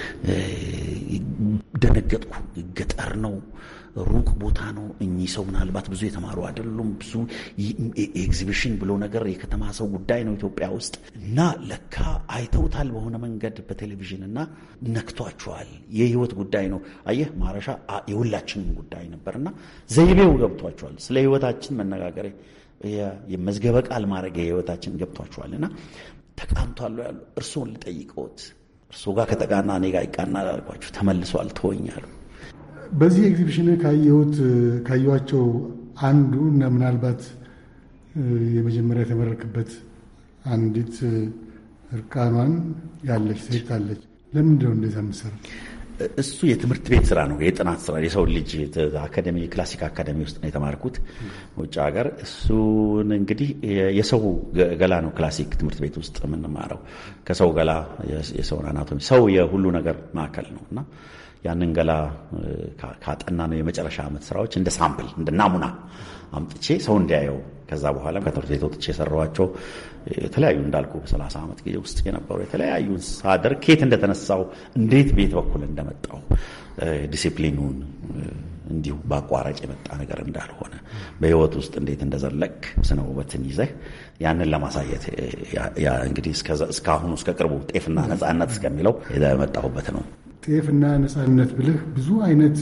ደነገጥኩ። ገጠር ነው፣ ሩቅ ቦታ ነው። እኚህ ሰው ምናልባት ብዙ የተማሩ አይደሉም። ብዙ ኤግዚቢሽን ብሎ ነገር የከተማ ሰው ጉዳይ ነው ኢትዮጵያ ውስጥ እና ለካ አይተውታል በሆነ መንገድ በቴሌቪዥን እና ነክቷቸዋል። የህይወት ጉዳይ ነው። አየህ ማረሻ የሁላችንም ጉዳይ ነበርና ዘይቤው ገብቷቸዋል። ስለ ህይወታችን መነጋገር የመዝገበ ቃል ማድረግ የህይወታችን ገብቷቸዋልና ተቃንቷል ያሉ እርሶን ልጠይቀውት እርሶ ጋር ከተቃና እኔ ጋር ይቃናል አልኳቸው። ተመልሷል ተወኛሉ። በዚህ ኤግዚቢሽን ካየሁት ካየኋቸው አንዱ እና ምናልባት የመጀመሪያ የተመረክበት አንዲት እርቃኗን ያለች ሴት አለች። ለምንድን ነው እንደዛ የምትሰራው? እሱ የትምህርት ቤት ስራ ነው፣ የጥናት ስራ። የሰው ልጅ አካዳሚ ክላሲክ አካዳሚ ውስጥ ነው የተማርኩት ውጭ ሀገር። እሱን እንግዲህ የሰው ገላ ነው ክላሲክ ትምህርት ቤት ውስጥ የምንማረው። ከሰው ገላ የሰውን አናቶሚ ሰው የሁሉ ነገር ማዕከል ነው እና ያንን ገላ ካጠና ነው የመጨረሻ ዓመት ስራዎች እንደ ሳምፕል እንደ ናሙና አምጥቼ ሰው እንዲያየው ከዛ በኋላ ከትምህርት ቤት ወጥቼ የሰራኋቸው የተለያዩ እንዳልኩ በሰላሳ ዓመት ጊዜ ውስጥ የነበሩ የተለያዩ ሳደር ኬት እንደተነሳው እንዴት ቤት በኩል እንደመጣው ዲሲፕሊኑን እንዲሁ በአቋራጭ የመጣ ነገር እንዳልሆነ በህይወት ውስጥ እንዴት እንደዘለቅ ስነ ውበትን ይዘህ ያንን ለማሳየት ያ እንግዲህ እስካሁኑ እስከ ቅርቡ ጤፍና ነፃነት እስከሚለው የመጣሁበት ነው። ጤፍና ነፃነት ብለህ ብዙ አይነት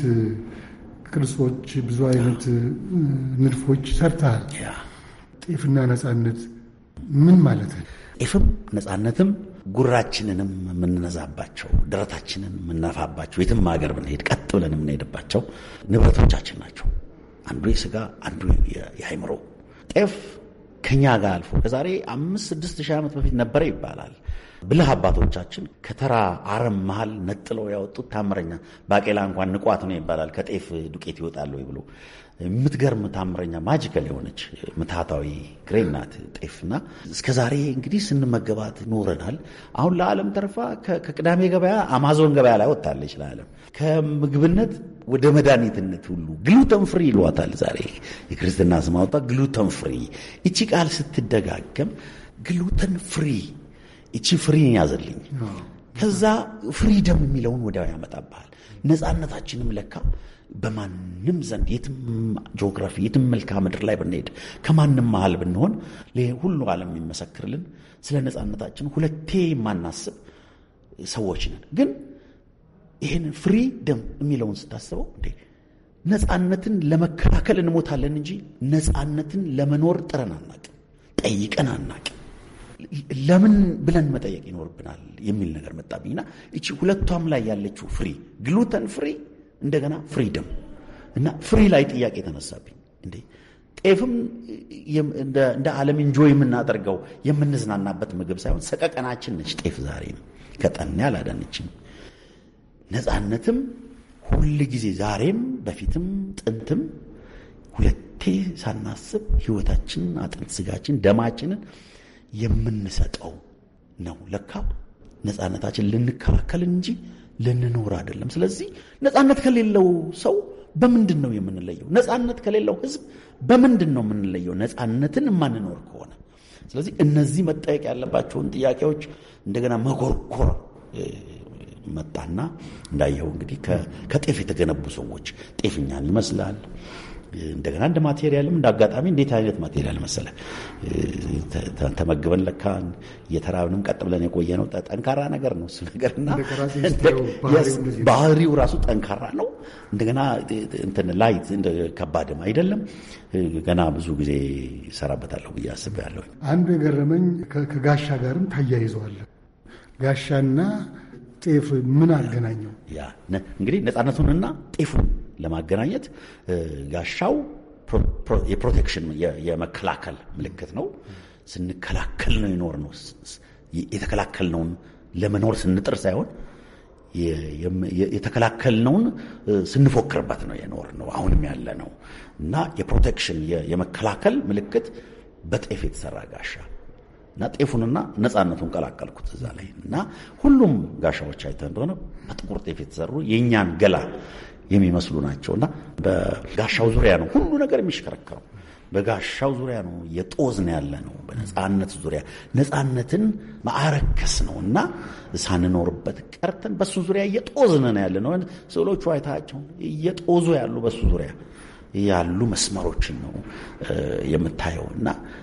ቅርጾች ብዙ አይነት ንድፎች ሰርተሃል። ጤፍና ነፃነት ምን ማለት ነው? ጤፍም ነፃነትም ጉራችንንም የምንነዛባቸው ደረታችንን የምንነፋባቸው የትም ሀገር ብንሄድ ቀጥ ብለን የምንሄድባቸው ንብረቶቻችን ናቸው። አንዱ የስጋ አንዱ የአይምሮ። ጤፍ ከኛ ጋር አልፎ ከዛሬ አምስት ስድስት ሺህ ዓመት በፊት ነበረ ይባላል። ብልህ አባቶቻችን ከተራ አረም መሃል ነጥለው ያወጡት ታምረኛ ባቄላ እንኳን ንቋት ነው ይባላል። ከጤፍ ዱቄት ይወጣል ወይ ብሎ የምትገርም ታምረኛ ማጂካል የሆነች ምትሃታዊ ግሬን ናት ጤፍና እስከ ዛሬ እንግዲህ ስንመገባት ኖረናል። አሁን ለዓለም ተርፋ ከቅዳሜ ገበያ አማዞን ገበያ ላይ ወጥታለች። ለዓለም ከምግብነት ወደ መድኃኒትነት ሁሉ ግሉተን ፍሪ ይሏታል። ዛሬ የክርስትና ስም አወጣ ግሉተን ፍሪ። እቺ ቃል ስትደጋገም ግሉተን ፍሪ እቺ ፍሪን ያዘልኝ። ከዛ ፍሪደም የሚለውን ወዲያው ያመጣብሃል። ነፃነታችንም ለካ በማንም ዘንድ የትም ጂኦግራፊ የትም መልክዓ ምድር ላይ ብንሄድ ከማንም መሃል ብንሆን ሁሉ ዓለም የሚመሰክርልን ስለ ነፃነታችን ሁለቴ የማናስብ ሰዎች ነን። ግን ይህንን ፍሪደም የሚለውን ስታስበው እንዴ ነፃነትን ለመከላከል እንሞታለን እንጂ ነፃነትን ለመኖር ጥረን አናቅም፣ ጠይቀን አናቅም። ለምን ብለን መጠየቅ ይኖርብናል የሚል ነገር መጣብኝና እቺ ሁለቷም ላይ ያለችው ፍሪ ግሉተን ፍሪ እንደገና ፍሪደም እና ፍሪ ላይ ጥያቄ ተነሳብኝ። እንዴ ጤፍም እንደ ዓለም ኢንጆይ የምናደርገው የምንዝናናበት ምግብ ሳይሆን ሰቀቀናችን ነች ጤፍ። ዛሬ ከጠኔ አላዳነችም። ነፃነትም ሁል ጊዜ ዛሬም በፊትም ጥንትም ሁለቴ ሳናስብ ህይወታችንን፣ አጥንት ስጋችን፣ ደማችንን የምንሰጠው ነው። ለካ ነፃነታችን ልንከላከል እንጂ ልንኖር አይደለም። ስለዚህ ነፃነት ከሌለው ሰው በምንድን ነው የምንለየው? ነፃነት ከሌለው ህዝብ በምንድን ነው የምንለየው? ነፃነትን የማንኖር ከሆነ። ስለዚህ እነዚህ መጠየቅ ያለባቸውን ጥያቄዎች እንደገና መኮርኮር መጣና እንዳየው እንግዲህ ከጤፍ የተገነቡ ሰዎች ጤፍኛን ይመስላል። እንደገና እንደ ማቴሪያልም እንደ አጋጣሚ እንዴት አይነት ማቴሪያል መሰለ ተመግበን ለካ እየተራብንም ቀጥ ብለን የቆየ ነው። ጠንካራ ነገር ነው እሱ ነገርና ባህሪው ራሱ ጠንካራ ነው። እንደገና እንትን ላይት እንደ ከባድም አይደለም። ገና ብዙ ጊዜ እሰራበታለሁ ብዬ አስቤያለሁ። አንዱ የገረመኝ ከጋሻ ጋርም ታያይዘዋል። ጋሻና ጤፍ ምን አገናኘው? ያ እንግዲህ ነፃነቱንና ጤፉን ለማገናኘት ጋሻው የፕሮቴክሽን የመከላከል ምልክት ነው። ስንከላከል ነው ይኖር ነው። የተከላከልነውን ለመኖር ስንጥር ሳይሆን የተከላከልነውን ስንፎክርበት ነው የኖር ነው አሁንም ያለ ነው እና የፕሮቴክሽን የመከላከል ምልክት በጤፍ የተሰራ ጋሻ እና ጤፉንና ነፃነቱን ቀላቀልኩት እዛ ላይ እና ሁሉም ጋሻዎች አይተህ እንደሆነ በጥቁር ጤፍ የተሰሩ የእኛን ገላ የሚመስሉ ናቸውና በጋሻው ዙሪያ ነው ሁሉ ነገር የሚሽከረከረው። በጋሻው ዙሪያ ነው የጦዝን ያለ ነው። በነፃነት ዙሪያ ነፃነትን ማዕረከስ ነው እና ሳንኖርበት ቀርተን በሱ ዙሪያ እየጦዝን ነው ያለ ነው። ስዕሎቹ አይታቸው እየጦዙ ያሉ በሱ ዙሪያ ያሉ መስመሮችን ነው የምታየው እና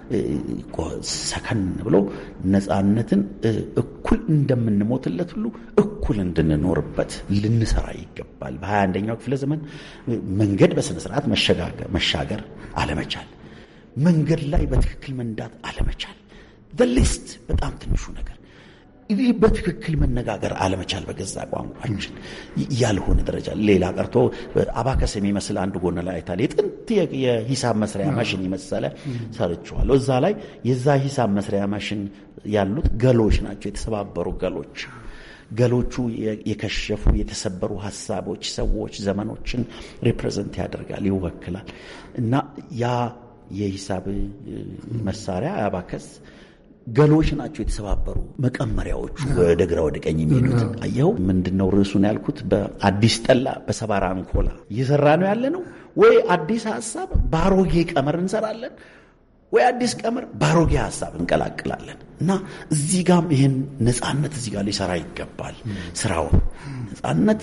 ሰከን ብሎ ነፃነትን እኩል እንደምንሞትለት ሁሉ እኩል እንድንኖርበት ልንሰራ ይገባል። በሀያ አንደኛው ክፍለ ዘመን መንገድ በስነ ስርዓት መሻገር አለመቻል፣ መንገድ ላይ በትክክል መንዳት አለመቻል፣ ሊስት በጣም ትንሹ ነገር ይህ በትክክል መነጋገር አለመቻል በገዛ ቋንቋችን ያልሆነ ደረጃ። ሌላ ቀርቶ አባከስ የሚመስል አንድ ጎን ላይ አይታል የጥንት የሂሳብ መስሪያ ማሽን የመሰለ ሰርቸዋለሁ። እዛ ላይ የዛ ሂሳብ መስሪያ ማሽን ያሉት ገሎች ናቸው፣ የተሰባበሩ ገሎች። ገሎቹ የከሸፉ የተሰበሩ ሀሳቦች፣ ሰዎች፣ ዘመኖችን ሪፕሬዘንት ያደርጋል፣ ይወክላል። እና ያ የሂሳብ መሳሪያ አባከስ ገሎች ናቸው፣ የተሰባበሩ መቀመሪያዎቹ ወደ ግራ ወደ ቀኝ የሚሉት። አየው ምንድነው ርዕሱን ያልኩት? በአዲስ ጠላ በሰባራ አንኮላ እየሰራ ነው ያለ ነው ወይ አዲስ ሀሳብ ባሮጌ ቀመር እንሰራለን ወይ አዲስ ቀመር ባሮጌ ሀሳብ እንቀላቅላለን። እና እዚህ ጋም ይሄን ነፃነት እዚህ ጋር ሊሰራ ይገባል። ስራው ነፃነት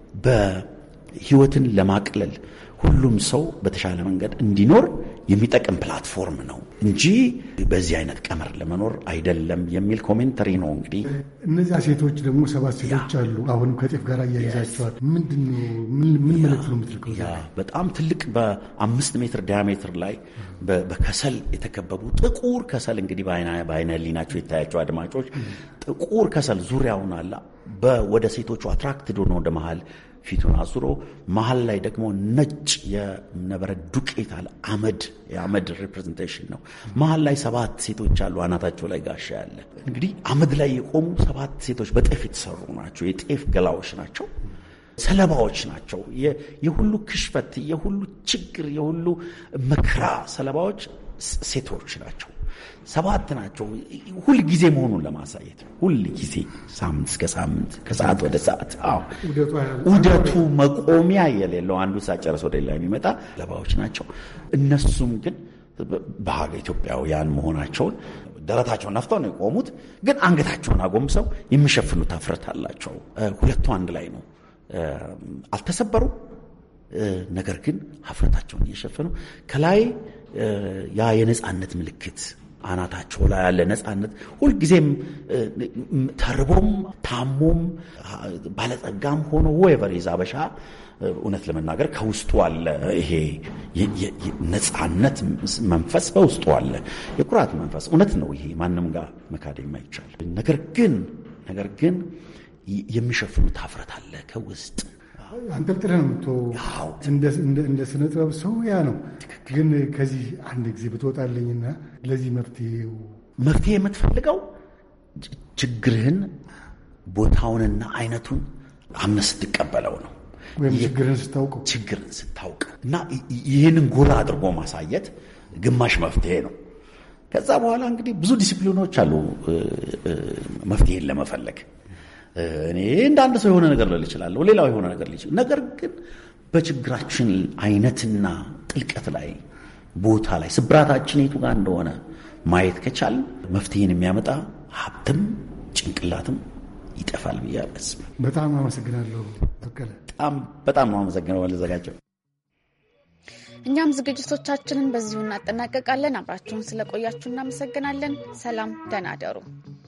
በህይወትን ለማቅለል ሁሉም ሰው በተሻለ መንገድ እንዲኖር የሚጠቅም ፕላትፎርም ነው እንጂ በዚህ አይነት ቀመር ለመኖር አይደለም የሚል ኮሜንተሪ ነው። እንግዲህ እነዚያ ሴቶች ደግሞ ሰባት ሴቶች አሉ። አሁንም ከጤፍ ጋር እያይዛቸዋል። ምንድነው ምን ማለት ነው የምትልከው? ያ በጣም ትልቅ በአምስት ሜትር ዲያሜትር ላይ በከሰል የተከበቡ ጥቁር ከሰል እንግዲህ በአይነ ህሊናቸው የታያቸው አድማጮች ጥቁር ከሰል ዙሪያውን አላ ወደ ሴቶቹ አትራክትድ ሆኖ ወደ መሃል ፊቱን አዙሮ መሀል ላይ ደግሞ ነጭ የነበረድ ዱቄት አለ። አመድ የአመድ ሪፕሬዘንቴሽን ነው። መሀል ላይ ሰባት ሴቶች አሉ። አናታቸው ላይ ጋሻ ያለ እንግዲህ አመድ ላይ የቆሙ ሰባት ሴቶች በጤፍ የተሰሩ ናቸው። የጤፍ ገላዎች ናቸው። ሰለባዎች ናቸው። የሁሉ ክሽፈት፣ የሁሉ ችግር፣ የሁሉ መከራ ሰለባዎች ሴቶች ናቸው። ሰባት ናቸው። ሁል ጊዜ መሆኑን ለማሳየት ሁል ጊዜ ሳምንት እስከ ሳምንት ከሰዓት ወደ ሰዓት አዎ ውደቱ መቆሚያ የሌለው አንዱ ሳጨረስ ወደ ሌላ የሚመጣ ሰለባዎች ናቸው። እነሱም ግን በሀገር ኢትዮጵያውያን መሆናቸውን ደረታቸውን ነፍተው ነው የቆሙት። ግን አንገታቸውን አጎንብሰው የሚሸፍኑት አፍረት አላቸው። ሁለቱ አንድ ላይ ነው። አልተሰበሩ፣ ነገር ግን ሀፍረታቸውን እየሸፈኑ ከላይ ያ የነፃነት ምልክት አናታቸው ላይ ያለ ነፃነት ሁልጊዜም ተርቦም ታሞም ባለጸጋም ሆኖ ወይቨር ይዛበሻ እውነት ለመናገር ከውስጡ አለ። ይሄ ነፃነት መንፈስ በውስጡ አለ። የኩራት መንፈስ እውነት ነው። ይሄ ማንም ጋር መካድ የማይቻል ነገር ግን ነገር ግን የሚሸፍኑት ሀፍረት አለ ከውስጥ። አንጠልጥለህ ነው የምትወው። እንደ ስነ ጥበብ ሰው ያ ነው። ግን ከዚህ አንድ ጊዜ ብትወጣለኝና ለዚህ መፍትሄው መፍትሄ የምትፈልገው ችግርህን ቦታውንና አይነቱን አምነህ ስትቀበለው ነው። ወይም ችግርን ስታውቀው ችግርን ስታውቅ እና ይህንን ጎላ አድርጎ ማሳየት ግማሽ መፍትሄ ነው። ከዛ በኋላ እንግዲህ ብዙ ዲሲፕሊኖች አሉ መፍትሄን ለመፈለግ። እኔ እንደ አንድ ሰው የሆነ ነገር ልል እችላለሁ፣ ሌላው የሆነ ነገር ልል ይችላል። ነገር ግን በችግራችን አይነትና ጥልቀት ላይ ቦታ ላይ ስብራታችን የቱ ጋር እንደሆነ ማየት ከቻል መፍትሄን የሚያመጣ ሀብትም ጭንቅላትም ይጠፋል ብዬ አላስብም። በጣም አመሰግናለሁ በቀለ። በጣም በጣም ነው አመሰግናለሁ ለዘጋጀው። እኛም ዝግጅቶቻችንን በዚሁ እናጠናቀቃለን። አብራችሁን ስለቆያችሁ እናመሰግናለን። ሰላም፣ ደህና እደሩ።